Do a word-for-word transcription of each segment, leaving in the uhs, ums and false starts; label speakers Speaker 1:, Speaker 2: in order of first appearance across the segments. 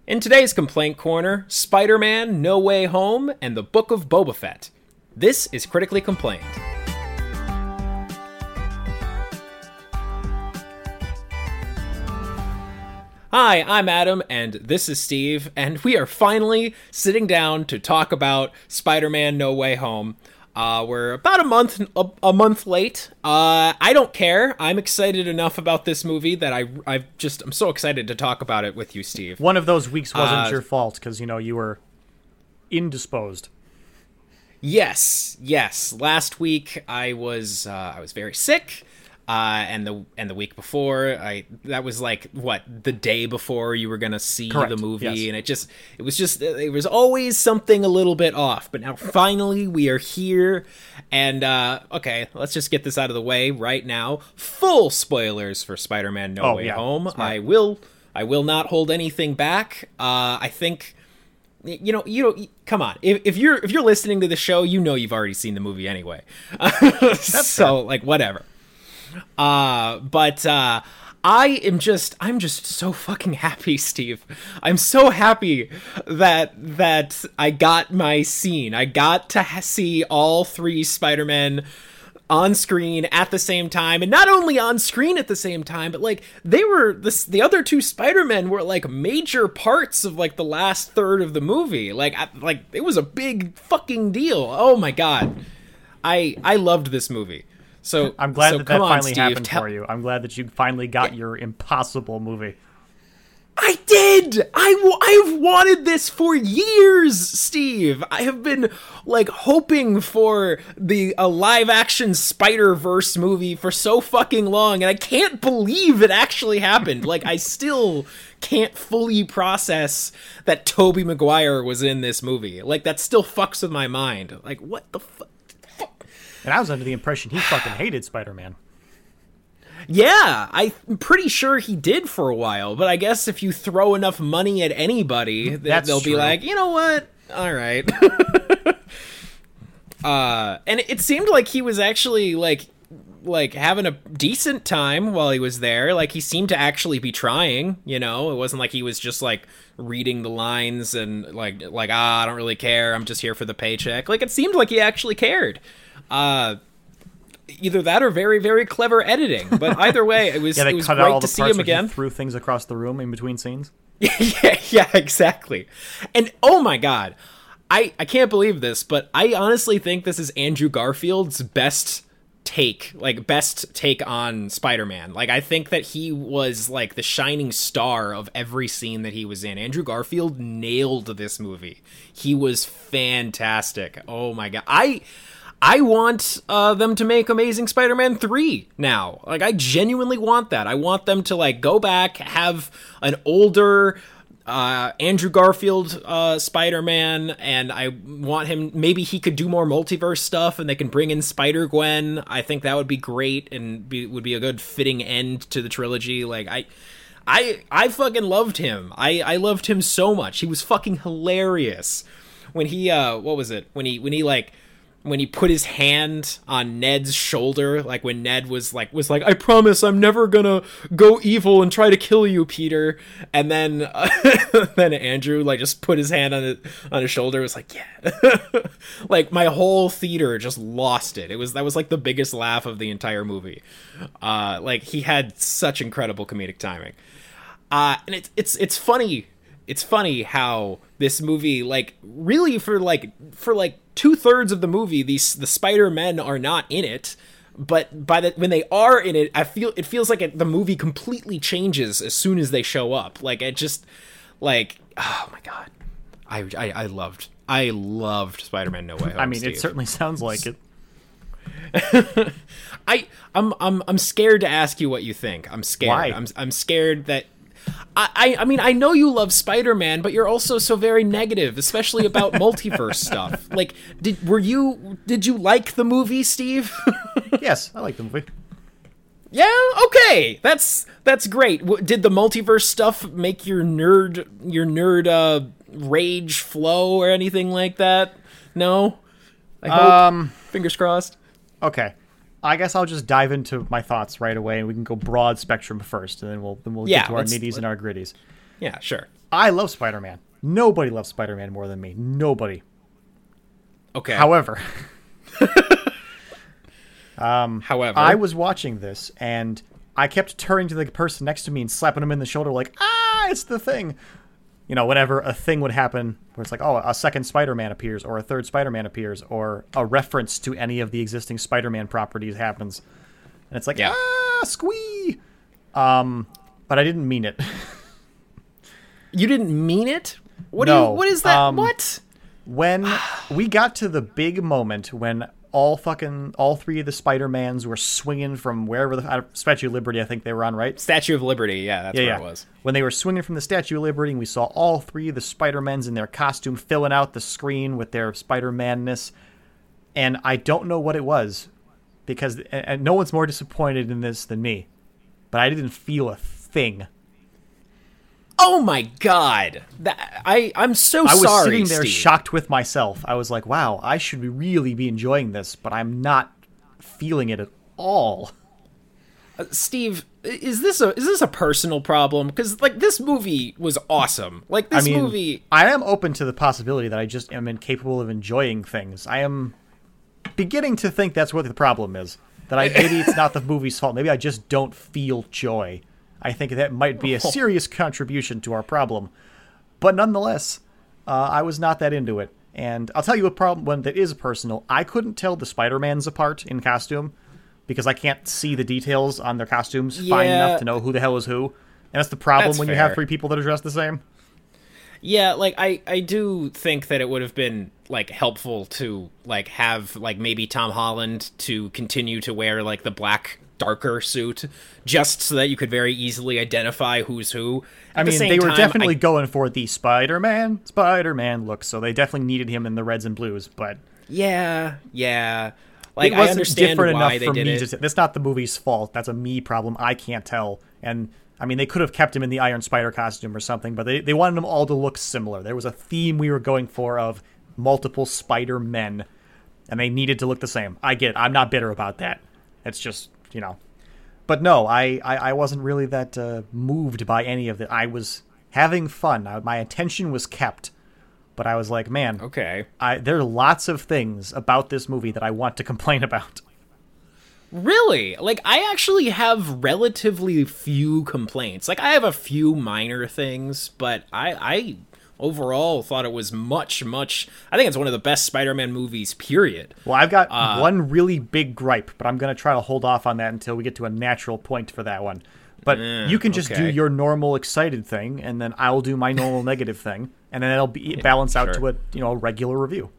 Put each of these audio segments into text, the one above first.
Speaker 1: In today's Complaint Corner, Spider-Man No Way Home and the Book of Boba Fett. This is Critically Complained. Hi, I'm Adam, and this is Steve, and we are finally sitting down to talk about Spider-Man No Way Home. Uh, we're about a month a, a month late. Uh, I don't care. I'm excited enough about this movie that I I just I'm so excited to talk about it with you, Steve.
Speaker 2: One of those weeks wasn't
Speaker 1: Uh,
Speaker 2: your fault because you know you were indisposed.
Speaker 1: Yes, yes. Last week I was uh, I was very sick. Uh, and the and the week before, I that was like what the day before you were gonna see
Speaker 2: Correct.
Speaker 1: the movie,
Speaker 2: Yes.
Speaker 1: and it just it was just it was always something a little bit off. But now finally we are here, and uh, okay, let's just get this out of the way right now. Full spoilers for Spider-Man No
Speaker 2: Oh,
Speaker 1: Way
Speaker 2: yeah.
Speaker 1: Home.
Speaker 2: Smart.
Speaker 1: I will I will not hold anything back. Uh, I think. You know, you know. Come on. If, if you're if you're listening to the show, you know you've already seen the movie anyway. so like whatever. Uh, but, uh, I am just, I'm just so fucking happy, Steve. I'm so happy that, that I got my scene. I got to ha- see all three Spider-Men on screen at the same time, and not only on screen at the same time, but like they were the, the other two Spider-Men were like major parts of like the last third of the movie. Like, I, like it was a big fucking deal. Oh my God. I, I loved this movie. So
Speaker 2: I'm glad
Speaker 1: so
Speaker 2: that that
Speaker 1: come on,
Speaker 2: finally
Speaker 1: Steve,
Speaker 2: happened
Speaker 1: tell-
Speaker 2: for you. I'm glad that you finally got your impossible movie.
Speaker 1: I did! I, w- I've wanted this for years, Steve! I have been, like, hoping for the a live-action Spider-Verse movie for so fucking long, and I can't believe it actually happened. Like, I still can't fully process that Tobey Maguire was in this movie. Like, that still fucks with my mind. Like, what the fuck?
Speaker 2: And I was under the impression he fucking hated Spider-Man.
Speaker 1: Yeah, I'm pretty sure he did for a while, but I guess if you throw enough money at anybody, th-
Speaker 2: That's
Speaker 1: they'll be
Speaker 2: true.
Speaker 1: like, you know what? All right. uh, and it seemed like he was actually like, like having a decent time while he was there. Like he seemed to actually be trying. You know, it wasn't like he was just like reading the lines and like, like ah, I don't really care. I'm just here for the paycheck. Like it seemed like he actually cared. Uh. Either that or very, very clever editing. But either way, it was,
Speaker 2: Yeah, they
Speaker 1: it was
Speaker 2: cut out
Speaker 1: great
Speaker 2: all
Speaker 1: to
Speaker 2: the
Speaker 1: see
Speaker 2: parts
Speaker 1: him
Speaker 2: where
Speaker 1: again.
Speaker 2: he threw things across the room in between scenes.
Speaker 1: yeah, yeah, exactly. And oh my God, I, I can't believe this, but I honestly think this is Andrew Garfield's best take, like best take on Spider-Man. Like I think that he was like the shining star of every scene that he was in. Andrew Garfield nailed this movie. He was fantastic. Oh my God. I... I want uh, them to make Amazing Spider-Man three now. Like, I genuinely want that. I want them to, like, go back, have an older uh, Andrew Garfield uh, Spider-Man, and I want him, maybe he could do more multiverse stuff, and they can bring in Spider-Gwen. I think that would be great, and be, would be a good fitting end to the trilogy. Like, I... I I fucking loved him. I, I loved him so much. He was fucking hilarious. When he, uh, what was it? When he, when he, like... when he put his hand on Ned's shoulder, like when Ned was like, was like, I promise I'm never gonna go evil and try to kill you, Peter. And then, uh, then Andrew like just put his hand on it, on his shoulder. It was like, yeah, like my whole theater just lost it. It was, that was like the biggest laugh of the entire movie. Uh, like he had such incredible comedic timing. Uh, and it's, it's, it's funny. It's funny how this movie, like, really for like, for like, two thirds of the movie, these the Spider-Men are not in it, but by the when they are in it, I feel it feels like it, the movie completely changes as soon as they show up. Like it just, like oh my God, I I, I loved I loved Spider-Man No Way Home.
Speaker 2: I mean,
Speaker 1: Steve.
Speaker 2: it certainly sounds like it.
Speaker 1: I I'm I'm I'm scared to ask you what you think. I'm scared.
Speaker 2: Why?
Speaker 1: I'm I'm scared that. I, I I mean, I know you love Spider-Man, but you're also so very negative, especially about multiverse stuff. Like, did were you did you like the movie, Steve?
Speaker 2: Yes, I like the movie.
Speaker 1: Yeah, okay, that's that's great. W- Did the multiverse stuff make your nerd your nerd uh, rage flow or anything like that? No, I hope.
Speaker 2: Um,
Speaker 1: Fingers crossed.
Speaker 2: Okay. I guess I'll just dive into my thoughts right away, and we can go broad spectrum first, and then we'll then we'll
Speaker 1: Yeah,
Speaker 2: get to our
Speaker 1: let's-
Speaker 2: nitties and our gritties.
Speaker 1: Yeah, sure.
Speaker 2: I love Spider-Man. Nobody loves Spider-Man more than me. Nobody.
Speaker 1: Okay.
Speaker 2: However, um,
Speaker 1: However,
Speaker 2: I was watching this and I kept turning to the person next to me and slapping him in the shoulder like, ah, it's the Thing. You know, whenever a thing would happen where it's like, oh, a second Spider-Man appears or a third Spider-Man appears or a reference to any of the existing Spider-Man properties happens. And it's like, yeah. ah, squee. Um, but I didn't mean it.
Speaker 1: You didn't mean it? What
Speaker 2: no,
Speaker 1: do you, what is that?
Speaker 2: Um,
Speaker 1: what?
Speaker 2: When we got to the big moment when all fucking, all three of the Spider-Mans were swinging from wherever the, uh, Statue of Liberty, I think they were on, right?
Speaker 1: Statue of Liberty, yeah, that's
Speaker 2: yeah,
Speaker 1: where
Speaker 2: yeah.
Speaker 1: it was.
Speaker 2: When they were swinging from the Statue of Liberty and we saw all three of the Spider-Mans in their costume filling out the screen with their Spider-Man-ness. And I don't know what it was because and no one's more disappointed in this than me. But I didn't feel a thing.
Speaker 1: Oh my god! That, I I'm so
Speaker 2: I was
Speaker 1: sorry,
Speaker 2: sitting there
Speaker 1: Steve.
Speaker 2: shocked with myself. I was like, "Wow, I should really be enjoying this, but I'm not feeling it at all."
Speaker 1: Uh, Steve, is this a is this a personal problem? Because like this movie was awesome. Like this
Speaker 2: I mean,
Speaker 1: movie,
Speaker 2: I am open to the possibility that I just am incapable of enjoying things. I am beginning to think that's what the problem is. That I maybe it's not the movie's fault. Maybe I just don't feel joy. I think that might be a serious contribution to our problem. But nonetheless, uh, I was not that into it. And I'll tell you a problem one that is personal. I couldn't tell the Spider-Mans apart in costume because I can't see the details on their costumes
Speaker 1: yeah.
Speaker 2: fine enough to know who the hell is who. And that's the problem
Speaker 1: That's
Speaker 2: when
Speaker 1: fair.
Speaker 2: you have three people that are dressed the same.
Speaker 1: Yeah, like I, I do think that it would have been like helpful to like have like maybe Tom Holland to continue to wear like the black darker suit just so that you could very easily identify who's who. At
Speaker 2: I mean,
Speaker 1: the same
Speaker 2: they were
Speaker 1: time,
Speaker 2: definitely
Speaker 1: I,
Speaker 2: going for the Spider-Man, Spider-Man look, so they definitely needed him in the reds and blues, but
Speaker 1: yeah, yeah. Like
Speaker 2: it wasn't
Speaker 1: I understand
Speaker 2: different
Speaker 1: why
Speaker 2: enough
Speaker 1: they
Speaker 2: for
Speaker 1: did
Speaker 2: me
Speaker 1: it.
Speaker 2: to. That's not the movie's fault. That's a me problem. I can't tell. And I mean, they could have kept him in the Iron Spider costume or something, but they they wanted them all to look similar. There was a theme we were going for of multiple Spider-Men, and they needed to look the same. I get it. I'm not bitter about that. It's just, you know. But no, I, I, I wasn't really that uh, moved by any of it. I was having fun. I, my attention was kept. But I was like, man,
Speaker 1: Okay.
Speaker 2: I, there are lots of things about this movie that I want to complain about.
Speaker 1: Really? Like, I actually have relatively few complaints. Like, I have a few minor things, but I, I overall thought it was much, much... I think it's one of the best Spider-Man movies, period.
Speaker 2: Well, I've got
Speaker 1: Uh,
Speaker 2: one really big gripe, but I'm going to try to hold off on that until we get to a natural point for that one. But
Speaker 1: Mm,
Speaker 2: you can just do
Speaker 1: okay.
Speaker 2: your normal excited thing, and then I'll do my normal negative thing, and then it'll be balance out
Speaker 1: sure.
Speaker 2: to a you know regular review.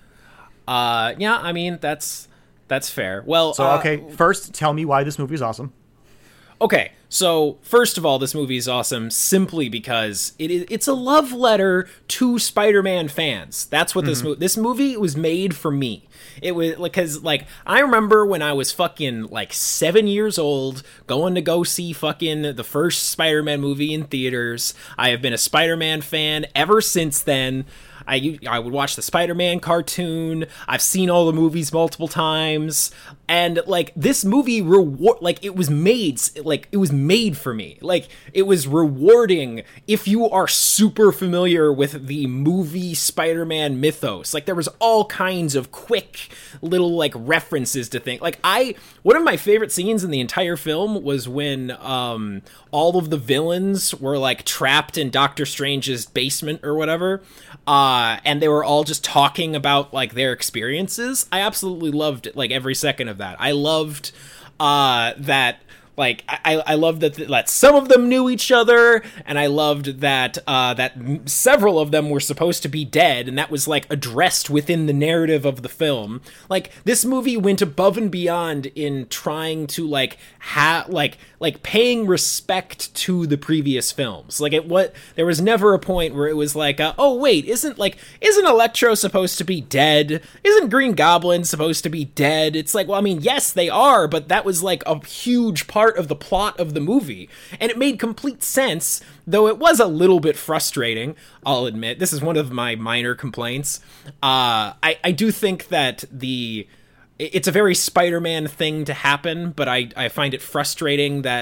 Speaker 1: Uh, yeah, I mean, that's that's fair. Well,
Speaker 2: So,
Speaker 1: uh,
Speaker 2: okay, first, tell me why this movie is awesome.
Speaker 1: Okay, so first of all, this movie is awesome simply because it is it's a love letter to Spider-Man fans. That's what this movie this movie was made for me. It was like cuz like I remember when I was fucking like seven years old going to go see fucking the first Spider-Man movie in theaters. I have been a Spider-Man fan ever since then. I, I would watch the Spider-Man cartoon. I've seen all the movies multiple times, and like this movie reward like it was made like it was made for me. Like it was rewarding if you are super familiar with the movie Spider-Man mythos. Like there was all kinds of quick little like references to things. Like I one of my favorite scenes in the entire film was when um all of the villains were like trapped in Doctor Strange's basement or whatever. Uh, and they were all just talking about like their experiences. I absolutely loved like every second of that. I loved uh, that like I, I loved that that some of them knew each other, and I loved that uh, that several of them were supposed to be dead, and that was like addressed within the narrative of the film. Like this movie went above and beyond in trying to like ha like like paying respect to the previous films. Like it what there was never a point where it was like uh, oh wait, isn't like isn't Electro supposed to be dead? Isn't Green Goblin supposed to be dead? It's like, well, I mean, yes they are, but that was like a huge part of the plot of the movie, and it made complete sense, though it was a little bit frustrating, I'll admit. This is one of my minor complaints. uh I, I do think that the it's a very Spider-Man thing to happen, but I, I find it frustrating that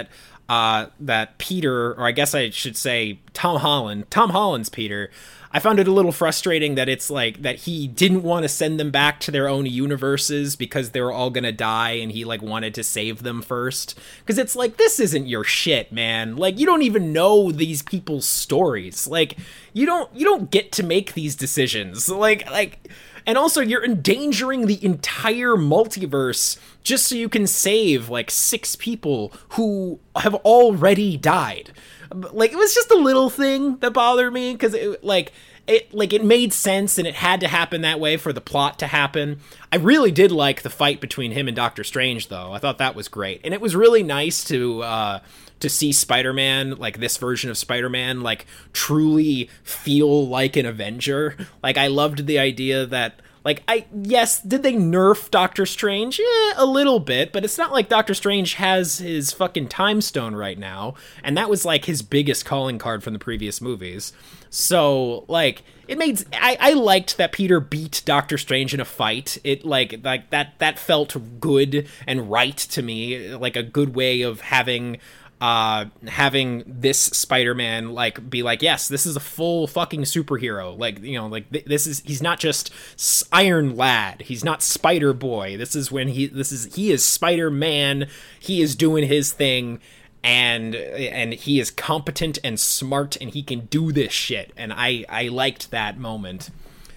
Speaker 1: uh, that Peter, or I guess I should say Tom Holland, Tom Holland's Peter, I found it a little frustrating that it's like that he didn't want to send them back to their own universes because they were all gonna die, and he like wanted to save them first. Because it's like, this isn't your shit, man. Like, you don't even know these people's stories. Like, you don't you don't get to make these decisions. Like like. And also, you're endangering the entire multiverse just so you can save, like, six people who have already died. Like, it was just a little thing that bothered me, because, it, like, it like it made sense, and it had to happen that way for the plot to happen. I really did like the fight between him and Doctor Strange, though. I thought that was great. And it was really nice to... Uh, to see Spider-Man, like this version of Spider-Man, like truly feel like an Avenger. Like, I loved the idea that, like, I, yes, did they nerf Doctor Strange? Yeah, a little bit, but it's not like Doctor Strange has his fucking time stone right now, and that was, like, his biggest calling card from the previous movies. So, like, it made, I, I liked that Peter beat Doctor Strange in a fight. It, like, like, that, that felt good and right to me, like a good way of having... Uh, having this Spider-Man, like, be like, yes, this is a full fucking superhero. Like, you know, like, th- this is, he's not just Iron Lad. He's not Spider-Boy. This is when he, this is, he is Spider-Man. He is doing his thing, and, and he is competent and smart, and he can do this shit. And I, I liked that moment.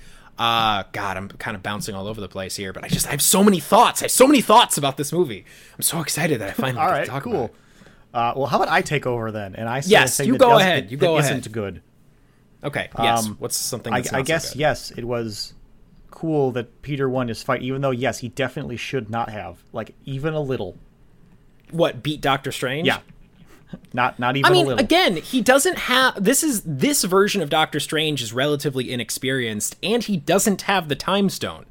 Speaker 1: Uh, God, I'm kind of bouncing all over the place here, but I just, I have so many thoughts. I have so many thoughts about this movie. I'm so excited that I finally
Speaker 2: all
Speaker 1: get
Speaker 2: right,
Speaker 1: to talk
Speaker 2: cool.
Speaker 1: about it.
Speaker 2: Uh, well, how about I take over then? And I say
Speaker 1: yes,
Speaker 2: a thing
Speaker 1: you
Speaker 2: that
Speaker 1: go
Speaker 2: does,
Speaker 1: ahead.
Speaker 2: That,
Speaker 1: you go
Speaker 2: that
Speaker 1: ahead.
Speaker 2: Isn't good.
Speaker 1: Okay. Yes.
Speaker 2: Um,
Speaker 1: What's something?
Speaker 2: I,
Speaker 1: That's
Speaker 2: I
Speaker 1: not
Speaker 2: guess
Speaker 1: so good?
Speaker 2: yes, it was cool that Peter won his fight, even though yes, he definitely should not have, like, even a little.
Speaker 1: What, beat Doctor Strange?
Speaker 2: Yeah. Not not even
Speaker 1: I mean,
Speaker 2: a little.
Speaker 1: again, he doesn't have. This is this version of Doctor Strange is relatively inexperienced, and he doesn't have the Time Stone.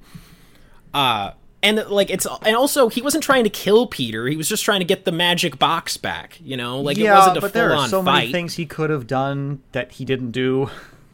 Speaker 1: Uh. And, like, it's, and also, he wasn't trying to kill Peter, he was just trying to get the magic box back, you know? Like,
Speaker 2: yeah,
Speaker 1: it wasn't a
Speaker 2: but there are
Speaker 1: full-on
Speaker 2: so
Speaker 1: fight.
Speaker 2: many things he could have done that he didn't do.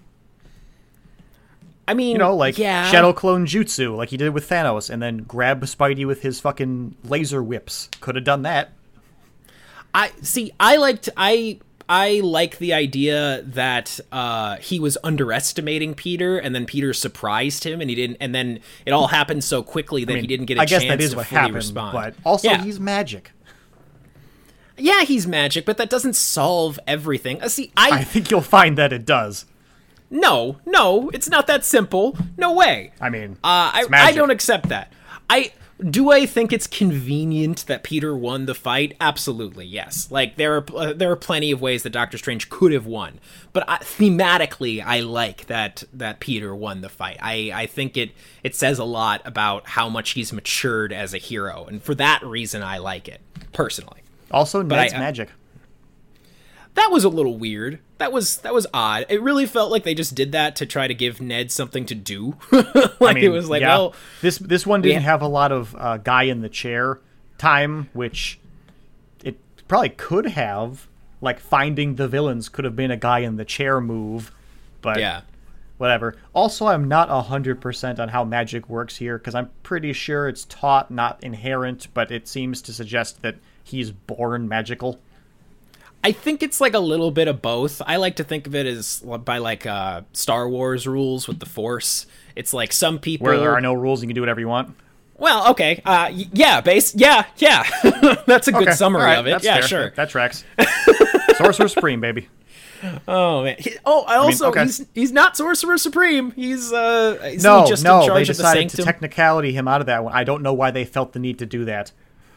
Speaker 1: I mean,
Speaker 2: you know, like,
Speaker 1: yeah.
Speaker 2: Shadow Clone Jutsu, like he did with Thanos, and then grab Spidey with his fucking laser whips. Could have done that.
Speaker 1: I, see, I liked, I... I like the idea that uh, he was underestimating Peter, and then Peter surprised him, and he didn't. And then it all happened so quickly that
Speaker 2: I mean,
Speaker 1: he didn't get a
Speaker 2: I guess
Speaker 1: chance
Speaker 2: that is
Speaker 1: to
Speaker 2: what
Speaker 1: fully
Speaker 2: happened,
Speaker 1: respond.
Speaker 2: But also,
Speaker 1: yeah.
Speaker 2: he's magic.
Speaker 1: Yeah, he's magic, but that doesn't solve everything. Uh, see, I
Speaker 2: I think you'll find that it does.
Speaker 1: no, no, it's not that simple. No way.
Speaker 2: I mean,
Speaker 1: uh, I
Speaker 2: it's magic.
Speaker 1: I don't accept that. I. Do I think it's convenient that Peter won the fight? Absolutely, yes. Like, there are uh, there are plenty of ways that Doctor Strange could have won, but I, thematically, I like that that Peter won the fight. I, I think it it says a lot about how much he's matured as a hero, and for that reason, I like it personally.
Speaker 2: Also, Ned's
Speaker 1: I, uh,
Speaker 2: magic.
Speaker 1: That was a little weird. That was that was odd. It really felt like they just did that to try to give Ned something to do. like
Speaker 2: I mean,
Speaker 1: it was like,
Speaker 2: yeah.
Speaker 1: well,
Speaker 2: this this one didn't
Speaker 1: yeah.
Speaker 2: have a lot of uh, guy in the chair time, which it probably could have. Like, finding the villains could have been a guy in the chair move, but
Speaker 1: yeah.
Speaker 2: whatever. Also, I'm not one hundred percent on how magic works here, because I'm pretty sure it's taught, not inherent, but it seems to suggest that he's born magical.
Speaker 1: I think it's like a little bit of both. I like to think of it as by like uh, Star Wars rules with the Force. It's like some people
Speaker 2: Where there are no rules, you can do whatever you want.
Speaker 1: Well, okay, uh, y- yeah, base, yeah, yeah. That's a good
Speaker 2: Okay,
Speaker 1: summary
Speaker 2: all right,
Speaker 1: of it.
Speaker 2: that's
Speaker 1: Yeah,
Speaker 2: fair.
Speaker 1: sure.
Speaker 2: That, that tracks. Sorcerer Supreme, baby.
Speaker 1: Oh man. He, oh, I also
Speaker 2: okay.
Speaker 1: he's he's not Sorcerer Supreme. He's uh he's
Speaker 2: No,
Speaker 1: just
Speaker 2: no,
Speaker 1: in
Speaker 2: they
Speaker 1: charge of the
Speaker 2: decided to
Speaker 1: Sanctum.
Speaker 2: technicality him out of that one. I don't know why they felt the need to do that.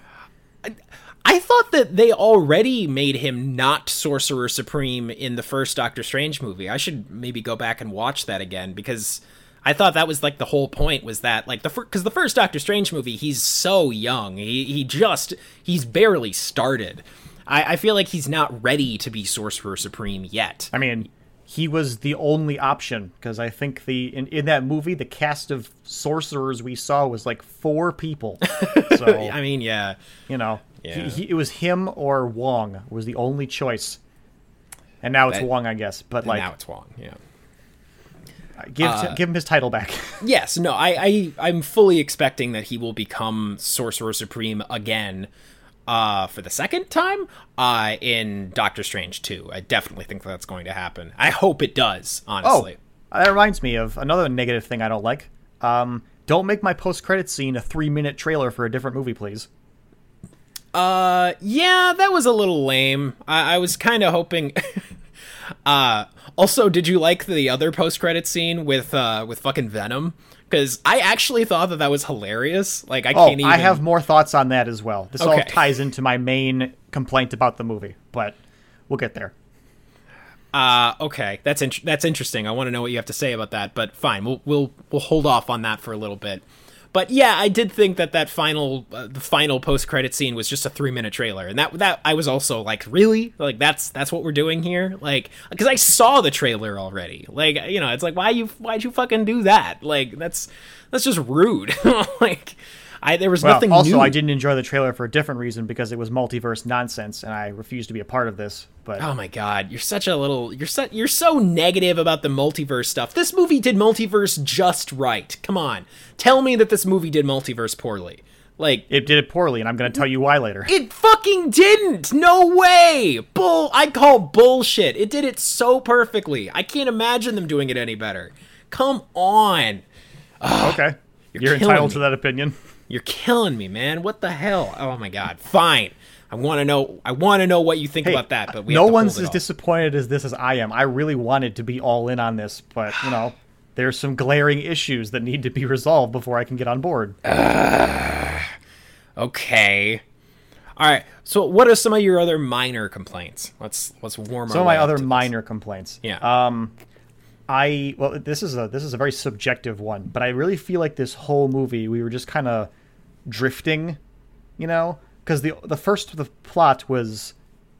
Speaker 1: I thought that they already made him not Sorcerer Supreme in the first Doctor Strange movie. I should maybe go back and watch that again, because I thought that was like the whole point, was that like the because the first Doctor Strange movie, he's so young. He he just he's barely started. I, I feel like he's not ready to be Sorcerer Supreme yet.
Speaker 2: I mean, he was the only option, because I think the in, in that movie, the cast of sorcerers we saw was like four people. So,
Speaker 1: I mean, yeah.
Speaker 2: you know,
Speaker 1: Yeah.
Speaker 2: he, he, it was him or Wong was the only choice. And now it's
Speaker 1: That-
Speaker 2: Wong, I guess. But
Speaker 1: And
Speaker 2: like,
Speaker 1: now it's Wong, yeah.
Speaker 2: give
Speaker 1: uh,
Speaker 2: give him his title back.
Speaker 1: Yes, no, I, I, I'm fully expecting that he will become Sorcerer Supreme again. uh, for the second time uh, in Doctor Strange two. I definitely think that's going to happen. I hope it does, honestly.
Speaker 2: Oh, that reminds me of another negative thing I don't like. Um, don't make my post-credit scene a three-minute trailer for a different movie, please.
Speaker 1: Uh, yeah, that was a little lame. I, I was kind of hoping... uh, also, did you like the other post-credit scene with, uh, with fucking Venom? Because I actually thought that that was hilarious. Like, I
Speaker 2: oh,
Speaker 1: can't even...
Speaker 2: I have more thoughts on that as well. This
Speaker 1: Okay.
Speaker 2: all ties into my main complaint about the movie, but we'll get there.
Speaker 1: Uh, okay, that's in- that's interesting. I want to know what you have to say about that, but fine, we'll we'll we'll hold off on that for a little bit. But yeah, I did think that that final uh, the final post credit scene was just a three minute trailer, and that that I was also like, really, like that's that's what we're doing here, like because I saw the trailer already. Like, you know, it's like why you why'd you fucking do that? Like that's that's just rude. Like. I, there was
Speaker 2: well,
Speaker 1: nothing
Speaker 2: also,
Speaker 1: new.
Speaker 2: I didn't enjoy the trailer for a different reason because it was multiverse nonsense, and I refused to be a part of this. But
Speaker 1: oh my god, you're such a little you're so you're so negative about the multiverse stuff. This movie did multiverse just right. Come on, tell me that this movie did multiverse poorly. Like
Speaker 2: it did it poorly, and I'm going to tell you why later.
Speaker 1: It fucking didn't. No way. Bull. I call bullshit. It did it so perfectly. I can't imagine them doing it any better. Come on.
Speaker 2: Ugh, okay,
Speaker 1: you're,
Speaker 2: you're entitled
Speaker 1: me.
Speaker 2: to that opinion.
Speaker 1: You're killing me, man. What the hell? Oh my god. Fine. I want to know. I want to know what you think
Speaker 2: hey,
Speaker 1: about that. But we
Speaker 2: no
Speaker 1: have to
Speaker 2: one's
Speaker 1: hold it
Speaker 2: as
Speaker 1: all.
Speaker 2: disappointed as this as I am. I really wanted to be all in on this, but you know, there's some glaring issues that need to be resolved before I can get on board.
Speaker 1: Uh, okay. All right. So, what are some of your other minor complaints? Let's let's warm.
Speaker 2: Some
Speaker 1: our
Speaker 2: of my
Speaker 1: way up
Speaker 2: other
Speaker 1: to
Speaker 2: minor
Speaker 1: this.
Speaker 2: complaints.
Speaker 1: Yeah.
Speaker 2: Um, I well, this is a this is a very subjective one, but I really feel like this whole movie we were just kind of drifting, you know, because the the first the plot was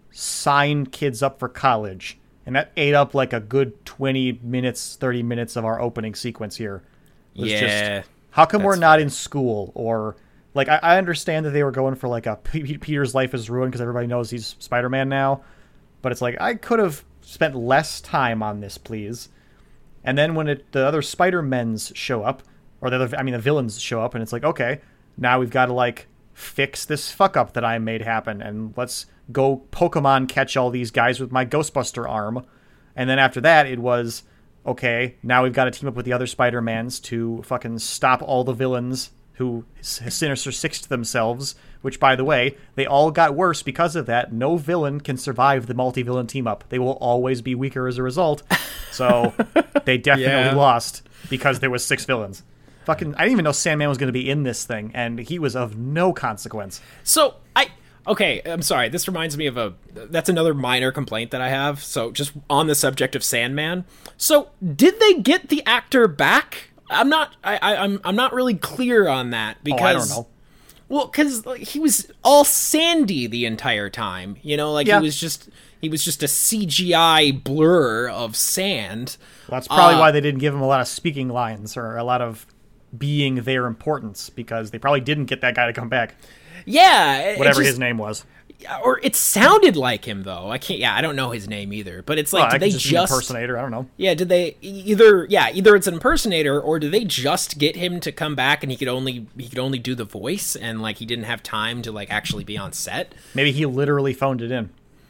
Speaker 2: sign kids up for college, and that ate up like a good twenty minutes, thirty minutes of our opening sequence here. It was
Speaker 1: Yeah,
Speaker 2: just, how come we're not
Speaker 1: fair.
Speaker 2: in school? Or like I, I understand that they were going for like a P- Peter's life is ruined because everybody knows he's Spider-Man now, but it's like I could have spent less time on this, please. And then when it the other Spider-Mens show up, or the other, I mean the villains show up, and it's like, okay, now we've got to like fix this fuck up that I made happen, and let's go Pokemon catch all these guys with my Ghostbuster arm. And then after that, it was, okay, now we've got to team up with the other Spider-Mans to fucking stop all the villains who Sinister Sixth themselves, which, by the way, they all got worse because of that. No villain can survive the multi-villain team-up. They will always be weaker as a result. So they definitely
Speaker 1: Yeah.
Speaker 2: lost because there was six villains. Fucking, I didn't even know Sandman was going to be in this thing, and he was of no consequence.
Speaker 1: So I okay, I'm sorry. This reminds me of a that's another minor complaint that I have. So just on the subject of Sandman. So did they get the actor back? I'm not I, I I'm I'm not really clear on that because
Speaker 2: Oh, I don't know.
Speaker 1: Well, because like, he was all sandy the entire time, you know, like
Speaker 2: Yeah.
Speaker 1: he was just he was just a C G I blur of sand.
Speaker 2: That's probably
Speaker 1: Uh,
Speaker 2: why they didn't give him a lot of speaking lines or a lot of being their importance, because they probably didn't get that guy to come back,
Speaker 1: Yeah, it- it
Speaker 2: whatever
Speaker 1: just-
Speaker 2: his name was.
Speaker 1: or it sounded like him though. I can't. Yeah, I don't know his name either. But it's like,
Speaker 2: Well, I
Speaker 1: did
Speaker 2: could
Speaker 1: they
Speaker 2: just be an
Speaker 1: just?
Speaker 2: impersonator. I don't know.
Speaker 1: Yeah, did they e- either? Yeah, either it's an impersonator, or did they just get him to come back and he could only he could only do the voice and like he didn't have time to like actually be on set?
Speaker 2: Maybe he literally phoned it in.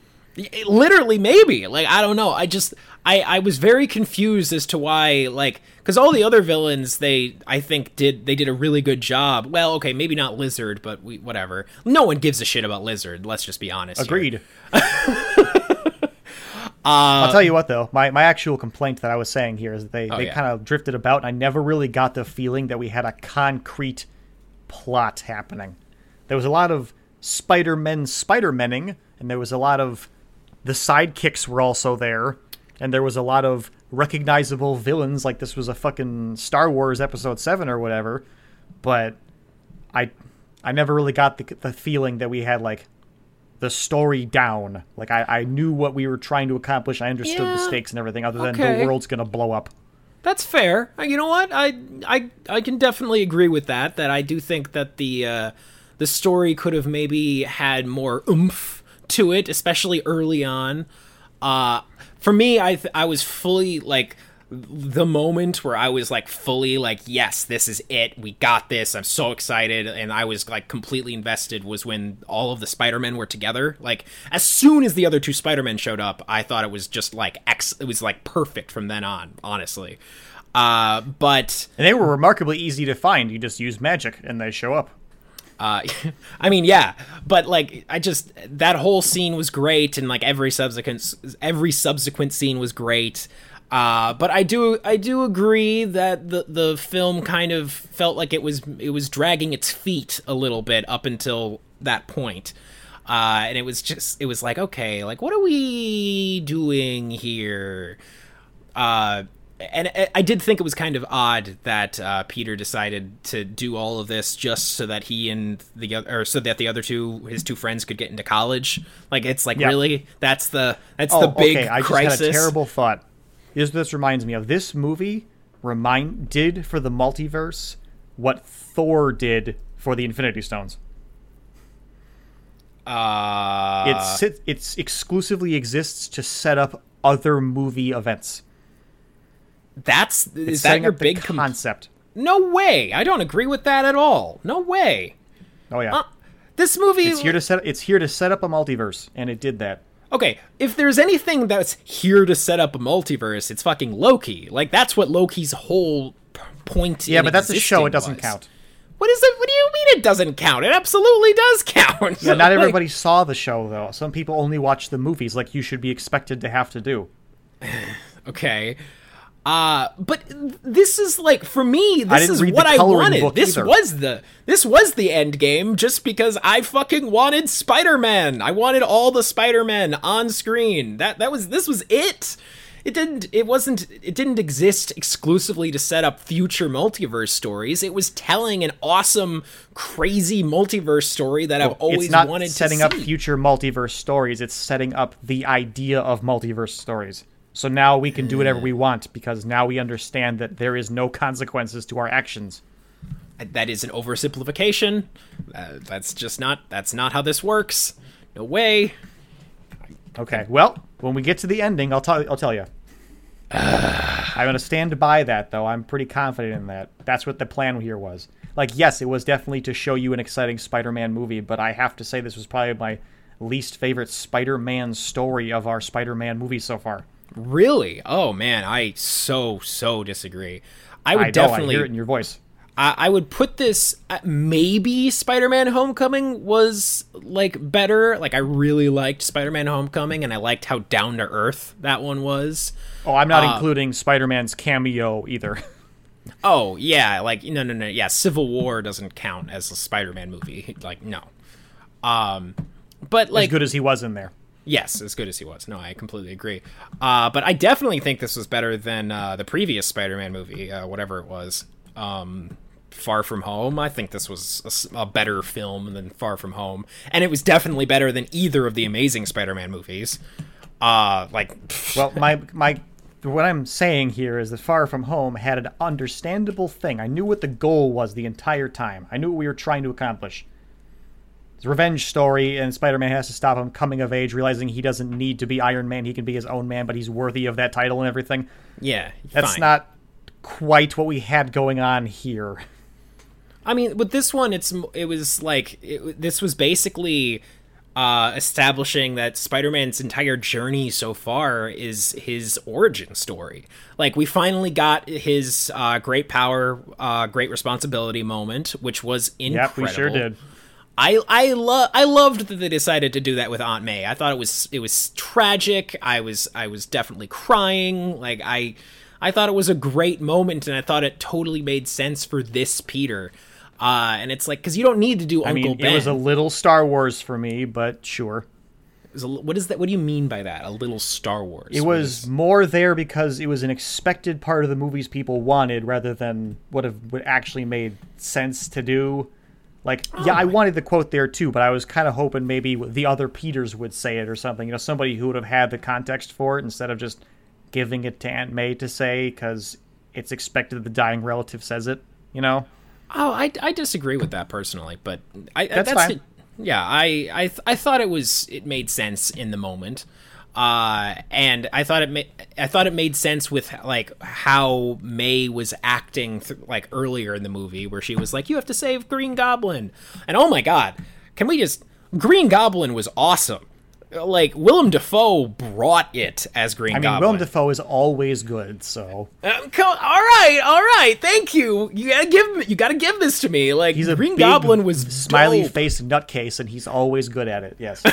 Speaker 1: It- literally, maybe. Like I don't know. I just I I was very confused as to why, like, because all the other villains they I think did they did a really good job. Well, okay, maybe not Lizard, but we whatever. No one gives a shit about Lizard. Let's just be honest. here.
Speaker 2: Agreed. I'll tell you what, though. My, my actual complaint that I was saying here is that they,
Speaker 1: Oh,
Speaker 2: they
Speaker 1: yeah.
Speaker 2: kind of drifted about, and I never really got the feeling that we had a concrete plot happening. There was a lot of Spider-Men Spider-Menning, and there was a lot of... The sidekicks were also there, and there was a lot of recognizable villains, like this was a fucking Star Wars Episode seven or whatever, but I I never really got the, the feeling that we had, like, the story down. Like, I, I knew what we were trying to accomplish. I understood the
Speaker 1: Yeah,
Speaker 2: stakes and everything, other than
Speaker 1: okay.
Speaker 2: the world's gonna blow up.
Speaker 1: That's fair. Uh, You know what? I I I can definitely agree with that. That I do think that the uh, the story could have maybe had more oomph to it, especially early on. Uh, for me, I th- I was fully like the moment where I was like fully like, yes, this is it. We got this. I'm so excited. And I was like completely invested was when all of the Spider-Men were together. Like as soon as the other two Spider-Men showed up, I thought it was just like X. It was like perfect from then on, honestly. Uh, but
Speaker 2: and they were remarkably easy to find. You just use magic and they show up.
Speaker 1: Uh, I mean, yeah, but like, I just, that whole scene was great. And like every subsequent, every subsequent scene was great. Uh, but I do, I do agree that the, the film kind of felt like it was, it was dragging its feet a little bit up until that point. Uh, and it was just, it was like, okay, like, what are we doing here? Uh, and I did think it was kind of odd that uh, Peter decided to do all of this just so that he and the other, or so that the other two, his two friends, could get into college. Like, it's like, yep. Really, that's the that's
Speaker 2: oh,
Speaker 1: the big
Speaker 2: okay. I
Speaker 1: crisis.
Speaker 2: just had a terrible thought. This this reminds me of this movie. Remind did for the multiverse what Thor did for the Infinity Stones.
Speaker 1: Uh,
Speaker 2: it's it's exclusively exists to set up other movie events.
Speaker 1: That's
Speaker 2: it's
Speaker 1: is that your big
Speaker 2: concept?
Speaker 1: Com- no way. I don't agree with that at all. No way.
Speaker 2: Oh yeah.
Speaker 1: Uh, this movie
Speaker 2: it's here to set it's here to set up a multiverse, and it did that.
Speaker 1: Okay, if there's anything that's here to set up a multiverse, it's fucking Loki. Like that's what Loki's whole p- point.
Speaker 2: Yeah,
Speaker 1: in
Speaker 2: but that's a show. It doesn't
Speaker 1: was.
Speaker 2: count.
Speaker 1: What is it? What do you mean it doesn't count? It absolutely does count.
Speaker 2: Yeah, not everybody like, saw the show though. Some people only watch the movies, like you should be expected to have to do.
Speaker 1: Okay. Uh, but this is like, for me, this is what I wanted. This
Speaker 2: either.
Speaker 1: was the, this was the end game just because I fucking wanted Spider-Man. I wanted all the Spider-Men on screen. That, that was, this was it. It didn't, it wasn't, it didn't exist exclusively to set up future multiverse stories. It was telling an awesome, crazy multiverse story that I've always
Speaker 2: it's not
Speaker 1: wanted to see.
Speaker 2: Setting up future multiverse stories. It's setting up the idea of multiverse stories. So now we can do whatever we want because now we understand that there is no consequences to our actions.
Speaker 1: That is an oversimplification. Uh, that's just not, that's not how this works. No way.
Speaker 2: Okay, well, when we get to the ending, I'll tell I'll tell you. I'm going to stand by that, though. I'm pretty confident in that. That's what the plan here was. Like, yes, it was definitely to show you an exciting Spider-Man movie, but I have to say this was probably my least favorite Spider-Man story of our Spider-Man movies so far.
Speaker 1: Really? Oh man, I so so disagree. I would
Speaker 2: I know,
Speaker 1: definitely
Speaker 2: I hear it in your voice.
Speaker 1: I, I would put this at maybe Spider-Man Homecoming was like better. Like I really liked Spider-Man Homecoming, and I liked how down to earth that one was.
Speaker 2: Oh, I'm not
Speaker 1: uh,
Speaker 2: including Spider-Man's cameo either.
Speaker 1: Oh yeah, like no no no yeah. Civil War doesn't count as a Spider-Man movie. Like no. Um, but like
Speaker 2: as good as he was in there.
Speaker 1: Yes, as good as he was. No, I completely agree. Uh, but I definitely think this was better than uh, the previous Spider-Man movie, uh, whatever it was. Um, Far From Home. I think this was a, a better film than Far From Home. And it was definitely better than either of the Amazing Spider-Man movies. Uh, like,
Speaker 2: well, my my what I'm saying here is that Far From Home had an understandable thing. I knew what the goal was the entire time. I knew what we were trying to accomplish. It's a revenge story, and Spider-Man has to stop him coming of age, realizing he doesn't need to be Iron Man. He can be his own man, but he's worthy of that title and everything.
Speaker 1: Yeah,
Speaker 2: That's
Speaker 1: fine.
Speaker 2: not quite what we had going on here.
Speaker 1: I mean, with this one, it's it was like, it, this was basically uh, establishing that Spider-Man's entire journey so far is his origin story. Like, we finally got his uh, great power, uh, great responsibility moment, which was incredible.
Speaker 2: Yep, we sure did.
Speaker 1: I I love I loved that they decided to do that with Aunt May. I thought it was it was tragic. I was I was definitely crying. Like I I thought it was a great moment, and I thought it totally made sense for this Peter. Uh, and it's like, because you don't need to do
Speaker 2: I
Speaker 1: Uncle
Speaker 2: mean,
Speaker 1: Ben.
Speaker 2: it was a little Star Wars for me, but sure.
Speaker 1: It was a, what is that? What do you mean by that? A little Star Wars?
Speaker 2: It was more there because it was an expected part of the movies people wanted, rather than what have what actually made sense to do. Like, oh, yeah, I wanted the quote there too, but I was kind of hoping maybe the other Peters would say it or something. You know, somebody who would have had the context for it instead of just giving it to Aunt May to say because it's expected that the dying relative says it, you know?
Speaker 1: Oh, I, I disagree with that personally, but I,
Speaker 2: that's,
Speaker 1: that's
Speaker 2: fine.
Speaker 1: It. Yeah, I I th- I thought it was it made sense in the moment. Uh, and I thought it made I thought it made sense with like how May was acting th- like earlier in the movie, where she was like, "You have to save Green Goblin," and oh my god, can we just Green Goblin was awesome. Like, Willem Dafoe brought it as Green
Speaker 2: I mean,
Speaker 1: Goblin.
Speaker 2: Willem Dafoe is always good, so
Speaker 1: Um, co- all right, all right, thank you. You gotta give you gotta give this to me. Like,
Speaker 2: he's a
Speaker 1: Green
Speaker 2: big,
Speaker 1: Goblin was
Speaker 2: smiley
Speaker 1: dope.
Speaker 2: faced nutcase, and he's always good at it. Yes.